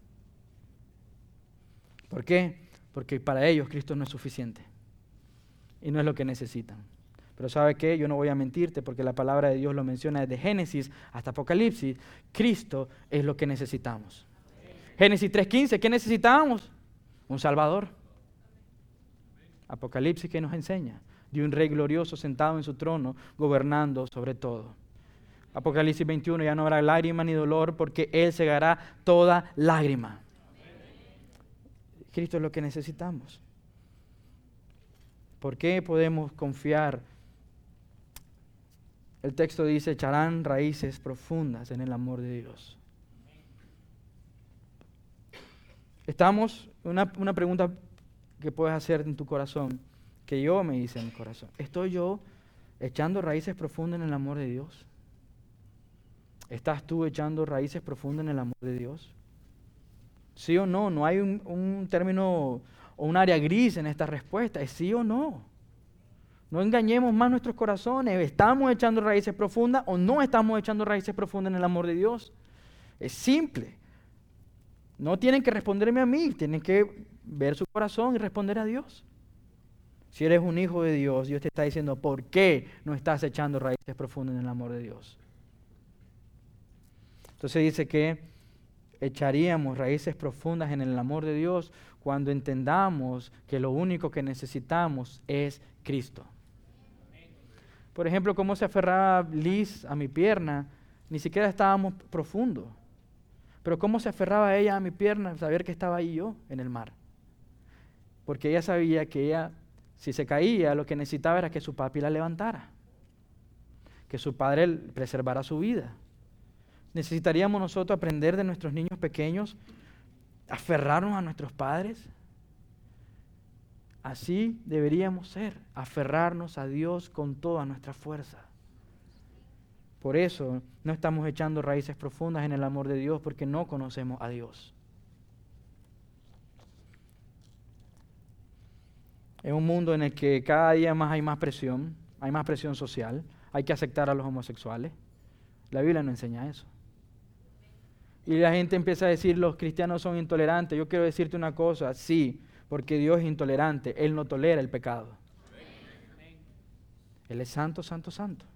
¿Por qué? Porque para ellos Cristo no es suficiente y no es lo que necesitan. Pero ¿sabe qué? Yo no voy a mentirte porque la palabra de Dios lo menciona desde Génesis hasta Apocalipsis. Cristo es lo que necesitamos. Génesis 3:15, ¿qué necesitábamos? Un Salvador. Apocalipsis, ¿qué nos enseña? De un Rey glorioso sentado en su trono, gobernando sobre todo. Apocalipsis 21, ya no habrá lágrima ni dolor porque Él cegará toda lágrima. Cristo es lo que necesitamos. ¿Por qué podemos confiar? El texto dice, echarán raíces profundas en el amor de Dios. Una pregunta que puedes hacer en tu corazón, que yo me hice en mi corazón. ¿Estoy yo echando raíces profundas en el amor de Dios? ¿Estás tú echando raíces profundas en el amor de Dios? ¿Sí o no? No hay un término o un área gris en esta respuesta. ¿Es sí o no? No engañemos más nuestros corazones. ¿Estamos echando raíces profundas o no estamos echando raíces profundas en el amor de Dios? Es simple. No tienen que responderme a mí, tienen que ver su corazón y responder a Dios. Si eres un hijo de Dios, Dios te está diciendo, ¿por qué no estás echando raíces profundas en el amor de Dios? Entonces dice que echaríamos raíces profundas en el amor de Dios cuando entendamos que lo único que necesitamos es Cristo. Por ejemplo, cómo se aferraba Liz a mi pierna, ni siquiera estábamos profundos. Pero cómo se aferraba ella a mi pierna, saber que estaba ahí yo en el mar. Porque ella sabía que ella, si se caía, lo que necesitaba era que su papi la levantara. Que su padre preservara su vida. ¿Necesitaríamos nosotros aprender de nuestros niños pequeños, aferrarnos a nuestros padres? Así deberíamos ser, aferrarnos a Dios con toda nuestra fuerza. Por eso no estamos echando raíces profundas en el amor de Dios, porque no conocemos a Dios. En un mundo en el que cada día más hay más presión social, hay que aceptar a los homosexuales. La Biblia no enseña eso. Y la gente empieza a decir, los cristianos son intolerantes. Yo quiero decirte una cosa, sí, porque Dios es intolerante, Él no tolera el pecado. Él es santo, santo, santo.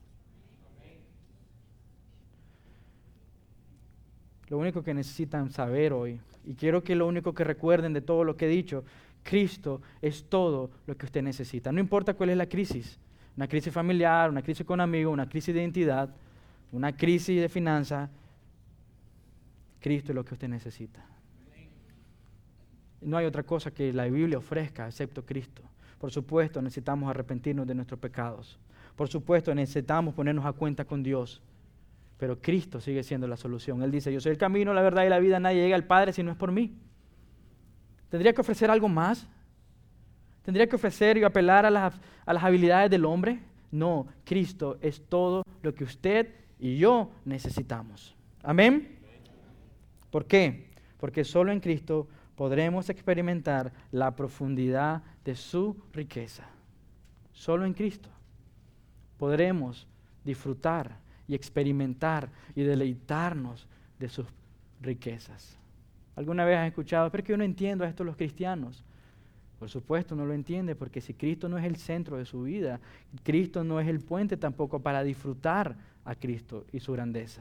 Lo único que necesitan saber hoy, y quiero que lo único que recuerden de todo lo que he dicho, Cristo es todo lo que usted necesita. No importa cuál es la crisis, una crisis familiar, una crisis con amigos, una crisis de identidad, una crisis de finanzas, Cristo es lo que usted necesita. No hay otra cosa que la Biblia ofrezca excepto Cristo. Por supuesto, necesitamos arrepentirnos de nuestros pecados. Por supuesto, necesitamos ponernos a cuenta con Dios. Pero Cristo sigue siendo la solución. Él dice, yo soy el camino, la verdad y la vida. Nadie llega al Padre si no es por mí. ¿Tendría que ofrecer algo más? ¿Tendría que ofrecer y apelar a las habilidades del hombre? No, Cristo es todo lo que usted y yo necesitamos. ¿Amén? ¿Por qué? Porque solo en Cristo podremos experimentar la profundidad de su riqueza. Solo en Cristo podremos disfrutar y experimentar y deleitarnos de sus riquezas. ¿Alguna vez has escuchado, pero es que yo no entiendo a esto los cristianos? Por supuesto no lo entiende, porque si Cristo no es el centro de su vida, Cristo no es el puente tampoco para disfrutar a Cristo y su grandeza.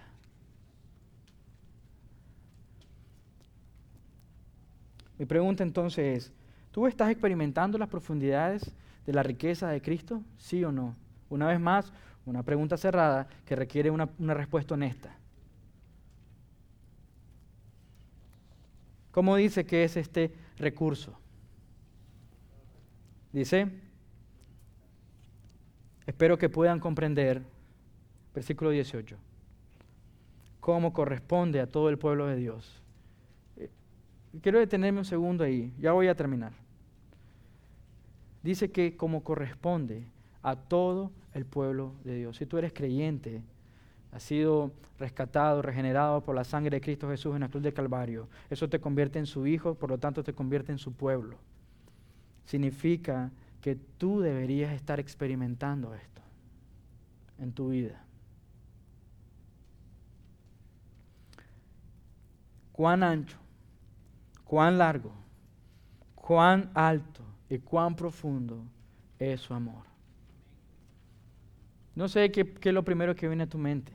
Mi pregunta entonces es, ¿tú estás experimentando las profundidades de la riqueza de Cristo? ¿Sí o no? Una vez más, una pregunta cerrada que requiere una respuesta honesta. ¿Cómo dice que es este recurso? Dice, espero que puedan comprender, versículo 18, cómo corresponde a todo el pueblo de Dios. Quiero detenerme un segundo ahí, ya voy a terminar. Dice que como corresponde a todo el pueblo de Dios. Si tú eres creyente, has sido rescatado, regenerado por la sangre de Cristo Jesús en la cruz del Calvario, eso te convierte en su hijo, por lo tanto te convierte en su pueblo. Significa que tú deberías estar experimentando esto en tu vida. Cuán ancho, cuán largo, cuán alto y cuán profundo es su amor. No sé qué es lo primero que viene a tu mente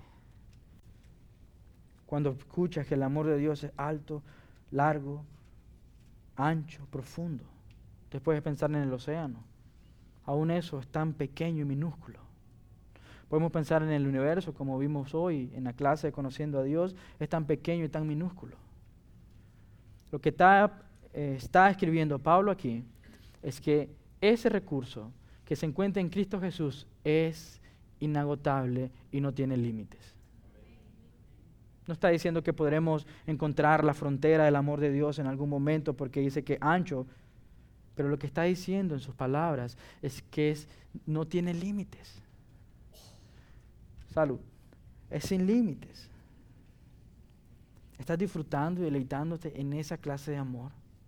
cuando escuchas que el amor de Dios es alto, largo, ancho, profundo. Te puedes pensar en el océano. Aún eso es tan pequeño y minúsculo. Podemos pensar en el universo, como vimos hoy en la clase de Conociendo a Dios, es tan pequeño y tan minúsculo. Lo que está escribiendo Pablo aquí es que ese recurso que se encuentra en Cristo Jesús es inagotable y no tiene límites. No está diciendo que podremos encontrar la frontera del amor de Dios en algún momento porque dice que ancho, pero lo que está diciendo en sus palabras es que no tiene límites. Salud. Es sin límites. ¿Estás disfrutando y deleitándote en esa clase de amor?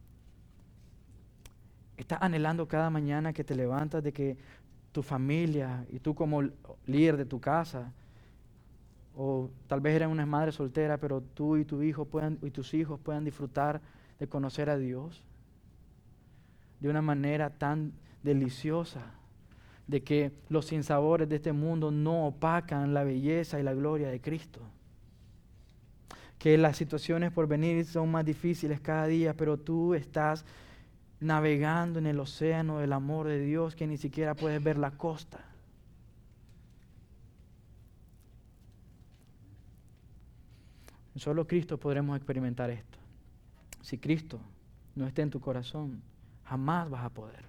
¿Estás anhelando cada mañana que te levantas de que tu familia y tú como líder de tu casa, o tal vez eres una madre soltera, pero tú y tus hijos puedan disfrutar de conocer a Dios de una manera tan deliciosa, de que los sinsabores de este mundo no opacan la belleza y la gloria de Cristo? que las situaciones por venir son más difíciles cada día, pero tú estás navegando en el océano del amor de Dios que ni siquiera puedes ver la costa. Solo Cristo podremos experimentar esto. Si Cristo no está en tu corazón, jamás vas a poder.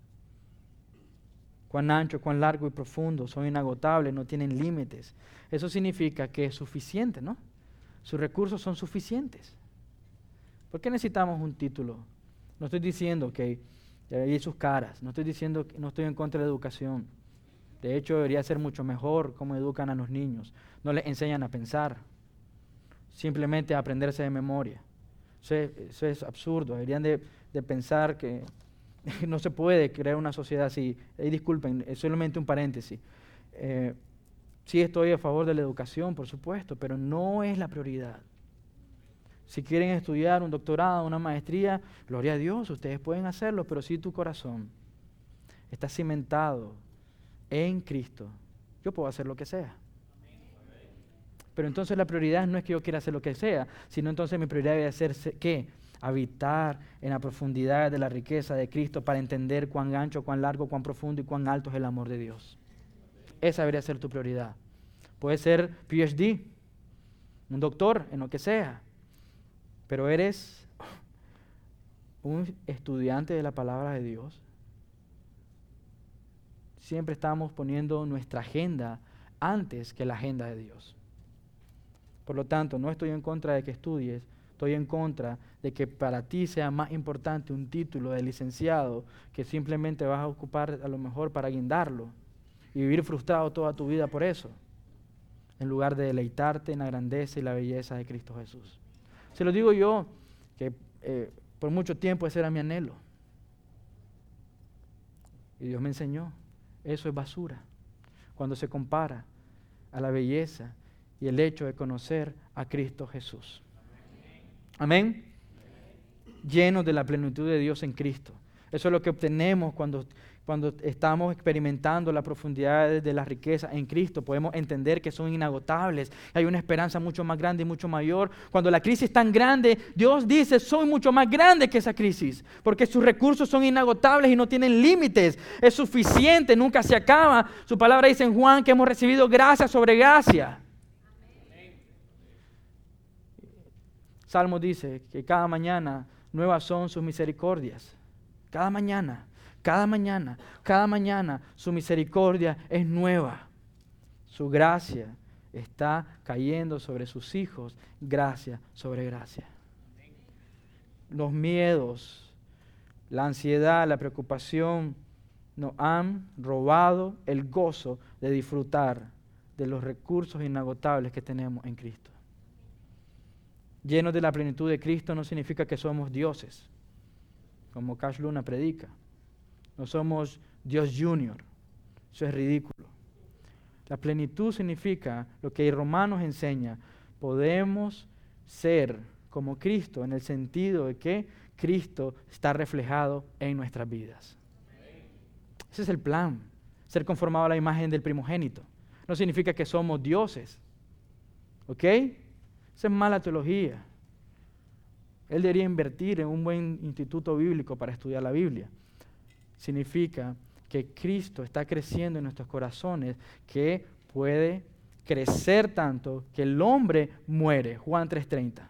Cuán ancho, cuán largo y profundo, son inagotables, no tienen límites. Eso significa que es suficiente, ¿no? Sus recursos son suficientes. ¿Por qué necesitamos un título? No estoy diciendo que hay sus caras, no estoy diciendo que no estoy en contra de la educación. De hecho, debería ser mucho mejor cómo educan a los niños. No les enseñan a pensar, simplemente a aprenderse de memoria. Eso es absurdo. Deberían de pensar que no se puede crear una sociedad así. Disculpen, es solamente un paréntesis. Sí estoy a favor de la educación, por supuesto, pero no es la prioridad. Si quieren estudiar un doctorado, una maestría, gloria a Dios, ustedes pueden hacerlo, pero si tu corazón está cimentado en Cristo, yo puedo hacer lo que sea. Pero entonces la prioridad no es que yo quiera hacer lo que sea, sino entonces mi prioridad debe ser, ¿qué? Habitar en la profundidad de la riqueza de Cristo para entender cuán ancho, cuán largo, cuán profundo y cuán alto es el amor de Dios. Esa debería ser tu prioridad. Puede ser PhD, un doctor, en lo que sea, pero eres un estudiante de la palabra de Dios. Siempre estamos poniendo nuestra agenda antes que la agenda de Dios. Por lo tanto, no estoy en contra de que estudies, estoy en contra de que para ti sea más importante un título de licenciado que simplemente vas a ocupar a lo mejor para guindarlo y vivir frustrado toda tu vida por eso, en lugar de deleitarte en la grandeza y la belleza de Cristo Jesús. Se lo digo yo, que por mucho tiempo ese era mi anhelo. Y Dios me enseñó, eso es basura, cuando se compara a la belleza y el hecho de conocer a Cristo Jesús. Amén. Llenos de la plenitud de Dios en Cristo. Eso es lo que obtenemos cuando estamos experimentando la profundidad de la riqueza en Cristo. Podemos entender que son inagotables. Hay una esperanza mucho más grande y mucho mayor. Cuando la crisis es tan grande, Dios dice, soy mucho más grande que esa crisis. Porque sus recursos son inagotables y no tienen límites. Es suficiente, nunca se acaba. Su palabra dice en Juan que hemos recibido gracia sobre gracia. Salmo dice que cada mañana nuevas son sus misericordias. Cada mañana, cada mañana, cada mañana su misericordia es nueva. Su gracia está cayendo sobre sus hijos, gracia sobre gracia. Los miedos, la ansiedad, la preocupación nos han robado el gozo de disfrutar de los recursos inagotables que tenemos en Cristo. Llenos de la plenitud de Cristo no significa que somos dioses, como Cash Luna predica. No somos Dios Junior. Eso es ridículo. La plenitud significa lo que Romanos enseña. Podemos ser como Cristo en el sentido de que Cristo está reflejado en nuestras vidas. Ese es el plan. Ser conformado a la imagen del primogénito. No significa que somos dioses. ¿Ok? Esa es mala teología. Él debería invertir en un buen instituto bíblico para estudiar la Biblia. Significa que Cristo está creciendo en nuestros corazones, que puede crecer tanto que el hombre muere. Juan 3:30.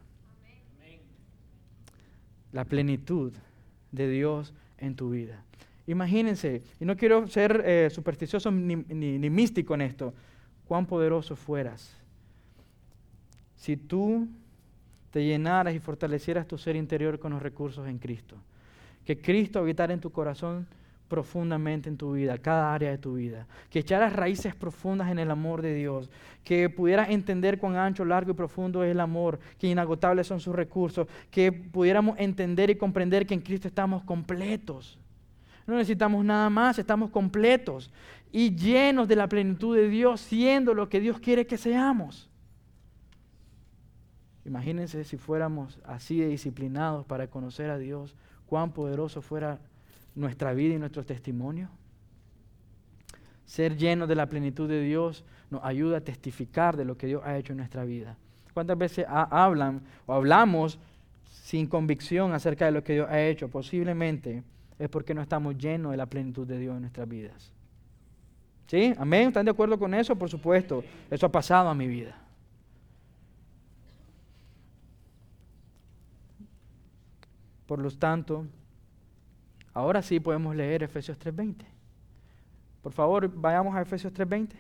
La plenitud de Dios en tu vida. Imagínense, y no quiero ser supersticioso ni místico en esto, cuán poderoso fueras si tú te llenaras y fortalecieras tu ser interior con los recursos en Cristo. Que Cristo habitara en tu corazón profundamente en tu vida, cada área de tu vida. Que echaras raíces profundas en el amor de Dios. Que pudieras entender cuán ancho, largo y profundo es el amor, que inagotables son sus recursos. Que pudiéramos entender y comprender que en Cristo estamos completos. No necesitamos nada más, estamos completos y llenos de la plenitud de Dios, siendo lo que Dios quiere que seamos. Imagínense si fuéramos así de disciplinados para conocer a Dios, cuán poderoso fuera nuestra vida y nuestro testimonio. Ser llenos de la plenitud de Dios nos ayuda a testificar de lo que Dios ha hecho en nuestra vida. ¿Cuántas veces hablan o hablamos sin convicción acerca de lo que Dios ha hecho? Posiblemente es porque no estamos llenos de la plenitud de Dios en nuestras vidas. ¿Sí? ¿Amén? ¿Están de acuerdo con eso? Por supuesto. Eso ha pasado a mi vida. Por lo tanto, ahora sí podemos leer Efesios 3:20. Por favor, vayamos a Efesios 3:20.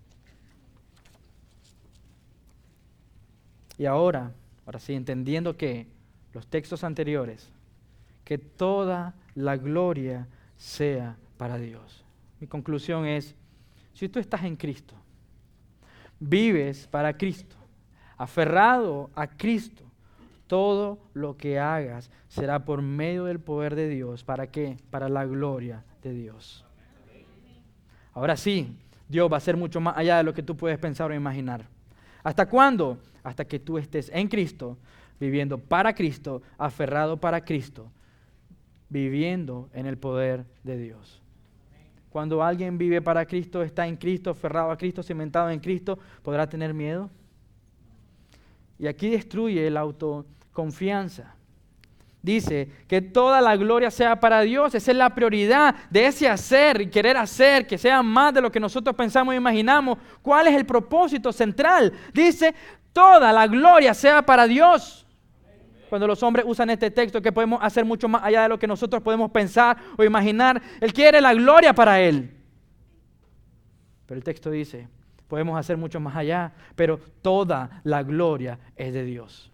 Y ahora sí, entendiendo que los textos anteriores, que toda la gloria sea para Dios. Mi conclusión es, si tú estás en Cristo, vives para Cristo, aferrado a Cristo, todo lo que hagas será por medio del poder de Dios. ¿Para qué? Para la gloria de Dios. Ahora sí, Dios va a ser mucho más allá de lo que tú puedes pensar o imaginar. ¿Hasta cuándo? Hasta que tú estés en Cristo, viviendo para Cristo, aferrado para Cristo, viviendo en el poder de Dios. Cuando alguien vive para Cristo, está en Cristo, aferrado a Cristo, cimentado en Cristo, ¿podrá tener miedo? Y aquí destruye la autoconfianza. Dice que toda la gloria sea para Dios. Esa es la prioridad de ese hacer y querer hacer, que sea más de lo que nosotros pensamos e imaginamos. ¿Cuál es el propósito central? Dice, toda la gloria sea para Dios. Cuando los hombres usan este texto, que podemos hacer mucho más allá de lo que nosotros podemos pensar o imaginar, Él quiere la gloria para Él. Pero el texto dice, podemos hacer mucho más allá, pero toda la gloria es de Dios.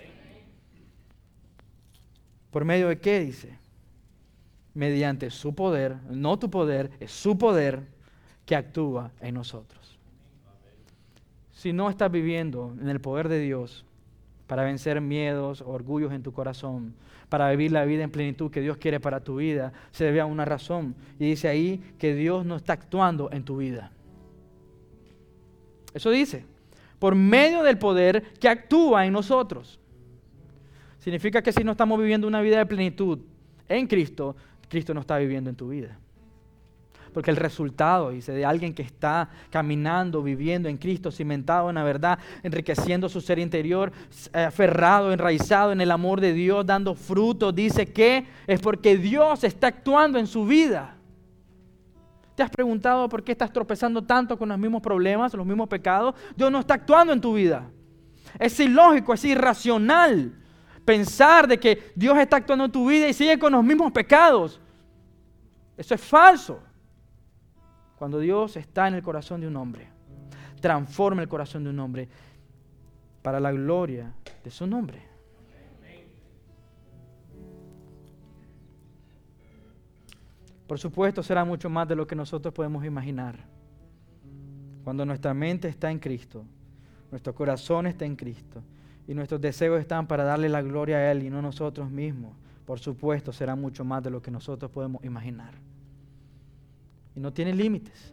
¿Por medio de qué? Dice. Mediante su poder, no tu poder, es su poder que actúa en nosotros. Si no estás viviendo en el poder de Dios para vencer miedos, orgullos en tu corazón, para vivir la vida en plenitud que Dios quiere para tu vida, se debe a una razón. Y dice ahí que Dios no está actuando en tu vida. Eso dice, por medio del poder que actúa en nosotros. Significa que si no estamos viviendo una vida de plenitud en Cristo, Cristo no está viviendo en tu vida. Porque el resultado, dice, de alguien que está caminando, viviendo en Cristo, cimentado en la verdad, enriqueciendo su ser interior, aferrado, enraizado en el amor de Dios, dando fruto, dice que es porque Dios está actuando en su vida. ¿Te has preguntado por qué estás tropezando tanto con los mismos problemas, los mismos pecados? Dios no está actuando en tu vida. Es ilógico, es irracional pensar de que Dios está actuando en tu vida y sigue con los mismos pecados. Eso es falso. Cuando Dios está en el corazón de un hombre, transforma el corazón de un hombre para la gloria de su nombre. Por supuesto, será mucho más de lo que nosotros podemos imaginar. Cuando nuestra mente está en Cristo, nuestro corazón está en Cristo y nuestros deseos están para darle la gloria a Él y no nosotros mismos, por supuesto, será mucho más de lo que nosotros podemos imaginar. Y no tiene límites.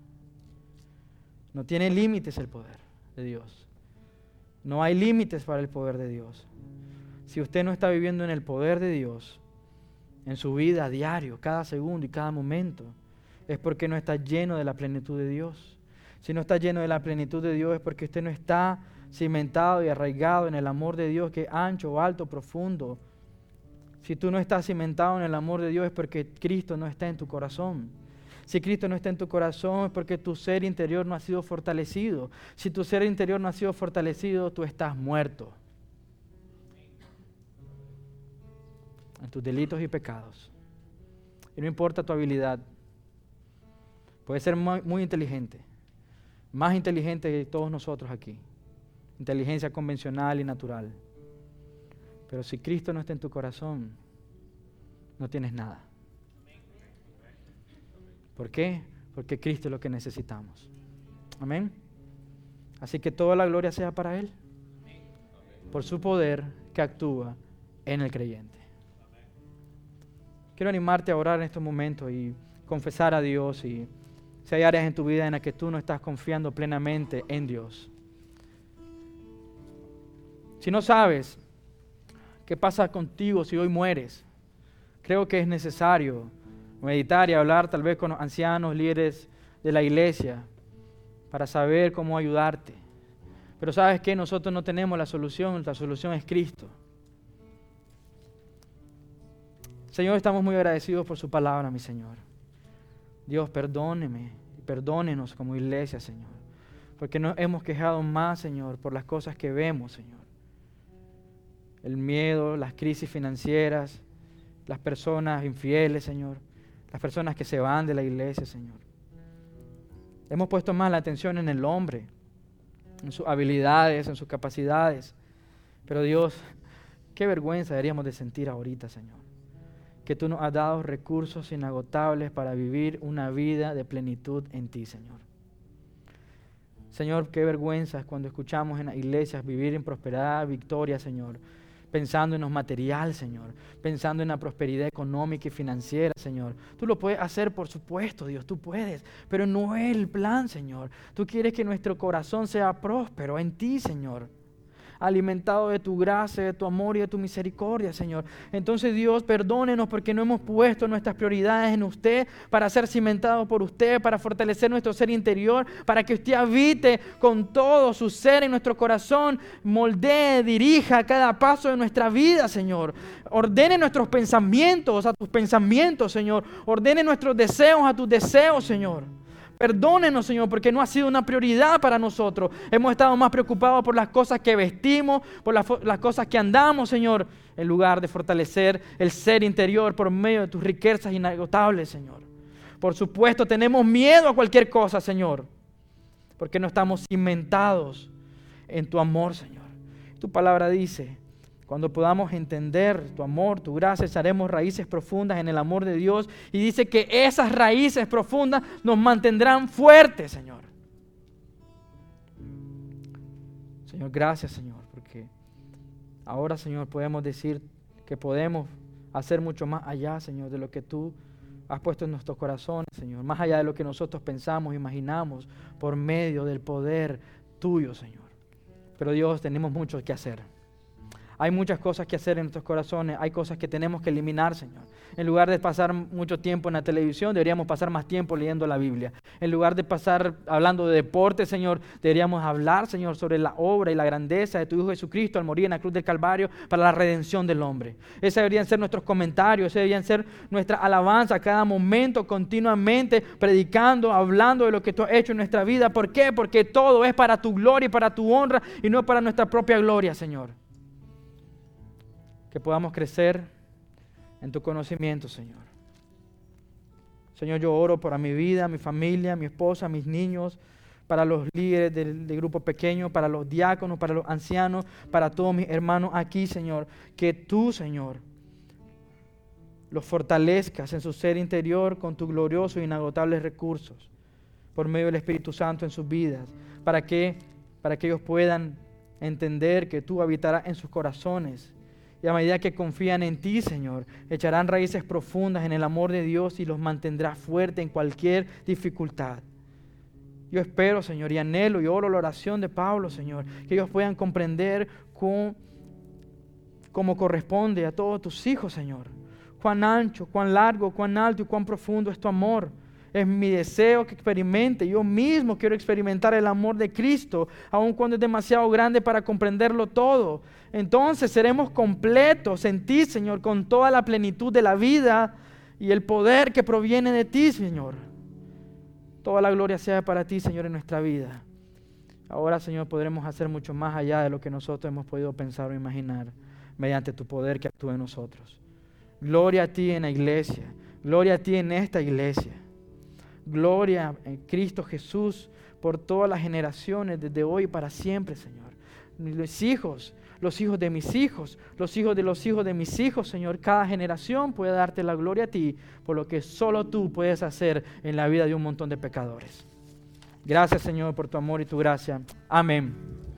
No tiene límites el poder de Dios. No hay límites para el poder de Dios. Si usted no está viviendo en el poder de Dios, en su vida a diario, cada segundo y cada momento, es porque no está lleno de la plenitud de Dios. Si no está lleno de la plenitud de Dios es porque usted no está cimentado y arraigado en el amor de Dios, que es ancho, alto, profundo. Si tú no estás cimentado en el amor de Dios es porque Cristo no está en tu corazón. Si Cristo no está en tu corazón es porque tu ser interior no ha sido fortalecido. Si tu ser interior no ha sido fortalecido, tú estás muerto en tus delitos y pecados. Y no importa tu habilidad. Puedes ser muy inteligente, más inteligente que todos nosotros aquí. Inteligencia convencional y natural. Pero si Cristo no está en tu corazón, no tienes nada. ¿Por qué? Porque Cristo es lo que necesitamos. Amén. Así que toda la gloria sea para Él, por su poder que actúa en el creyente. Quiero animarte a orar en estos momentos y confesar a Dios, y si hay áreas en tu vida en las que tú no estás confiando plenamente en Dios. Si no sabes qué pasa contigo si hoy mueres, creo que es necesario meditar y hablar tal vez con los ancianos, líderes de la iglesia, para saber cómo ayudarte. Pero ¿sabes qué? Nosotros no tenemos la solución es Cristo. Señor, estamos muy agradecidos por su palabra, mi Señor. Dios, perdóneme y perdónenos como iglesia, Señor. Porque nos hemos quejado más, Señor, por las cosas que vemos, Señor. El miedo, las crisis financieras, las personas infieles, Señor. Las personas que se van de la iglesia, Señor. Hemos puesto más la atención en el hombre, en sus habilidades, en sus capacidades. Pero Dios, qué vergüenza deberíamos de sentir ahorita, Señor. Que tú nos has dado recursos inagotables para vivir una vida de plenitud en ti, Señor. Señor, qué vergüenza es cuando escuchamos en las iglesias vivir en prosperidad, victoria, Señor. Pensando en lo material, Señor. Pensando en la prosperidad económica y financiera, Señor. Tú lo puedes hacer, por supuesto, Dios, tú puedes. Pero no es el plan, Señor. Tú quieres que nuestro corazón sea próspero en ti, Señor. Alimentado de tu gracia, de tu amor y de tu misericordia, Señor. Entonces, Dios, perdónenos porque no hemos puesto nuestras prioridades en usted para ser cimentados por usted, para fortalecer nuestro ser interior, para que usted habite con todo su ser en nuestro corazón, moldee, dirija cada paso de nuestra vida, Señor. Ordene nuestros pensamientos a tus pensamientos, Señor. Ordene nuestros deseos a tus deseos, Señor. Perdónenos, Señor, porque no ha sido una prioridad para nosotros. Hemos estado más preocupados por las cosas que vestimos, por las cosas que andamos, Señor, en lugar de fortalecer el ser interior por medio de tus riquezas inagotables, Señor. Por supuesto, tenemos miedo a cualquier cosa, Señor, porque no estamos cimentados en tu amor, Señor. Tu palabra dice: cuando podamos entender tu amor, tu gracia, echaremos raíces profundas en el amor de Dios. Y dice que esas raíces profundas nos mantendrán fuertes, Señor. Señor, gracias, Señor, porque ahora, Señor, podemos decir que podemos hacer mucho más allá, Señor, de lo que tú has puesto en nuestros corazones, Señor. Más allá de lo que nosotros pensamos, imaginamos, por medio del poder tuyo, Señor. Pero Dios, tenemos mucho que hacer. Hay muchas cosas que hacer en nuestros corazones, hay cosas que tenemos que eliminar, Señor. En lugar de pasar mucho tiempo en la televisión, deberíamos pasar más tiempo leyendo la Biblia. En lugar de pasar hablando de deporte, Señor, deberíamos hablar, Señor, sobre la obra y la grandeza de tu Hijo Jesucristo al morir en la cruz del Calvario para la redención del hombre. Esos deberían ser nuestros comentarios, esos deberían ser nuestra alabanza a cada momento, continuamente, predicando, hablando de lo que tú has hecho en nuestra vida. ¿Por qué? Porque todo es para tu gloria y para tu honra y no para nuestra propia gloria, Señor. Que podamos crecer en tu conocimiento, Señor. Señor, yo oro por mi vida, mi familia, mi esposa, mis niños, para los líderes del grupo pequeño, para los diáconos, para los ancianos, para todos mis hermanos aquí, Señor. Que tú, Señor, los fortalezcas en su ser interior con tus gloriosos e inagotables recursos por medio del Espíritu Santo en sus vidas, para que ellos puedan entender que tú habitarás en sus corazones. Y a medida que confían en ti, Señor, echarán raíces profundas en el amor de Dios y los mantendrás fuertes en cualquier dificultad. Yo espero, Señor, y anhelo y oro la oración de Pablo, Señor, que ellos puedan comprender cómo corresponde a todos tus hijos, Señor. Cuán ancho, cuán largo, cuán alto y cuán profundo es tu amor. Es mi deseo que experimente. Yo mismo quiero experimentar el amor de Cristo, aun cuando es demasiado grande para comprenderlo todo. Entonces seremos completos en ti, Señor, con toda la plenitud de la vida y el poder que proviene de ti, Señor. Toda la gloria sea para ti, Señor, en nuestra vida. Ahora, Señor, podremos hacer mucho más allá de lo que nosotros hemos podido pensar o imaginar mediante tu poder que actúa en nosotros. Gloria a ti en la iglesia. Gloria a ti en esta iglesia. Gloria en Cristo Jesús por todas las generaciones, desde hoy y para siempre, Señor. Los hijos de mis hijos, los hijos de mis hijos, Señor. Cada generación puede darte la gloria a ti por lo que solo tú puedes hacer en la vida de un montón de pecadores. Gracias, Señor, por tu amor y tu gracia. Amén.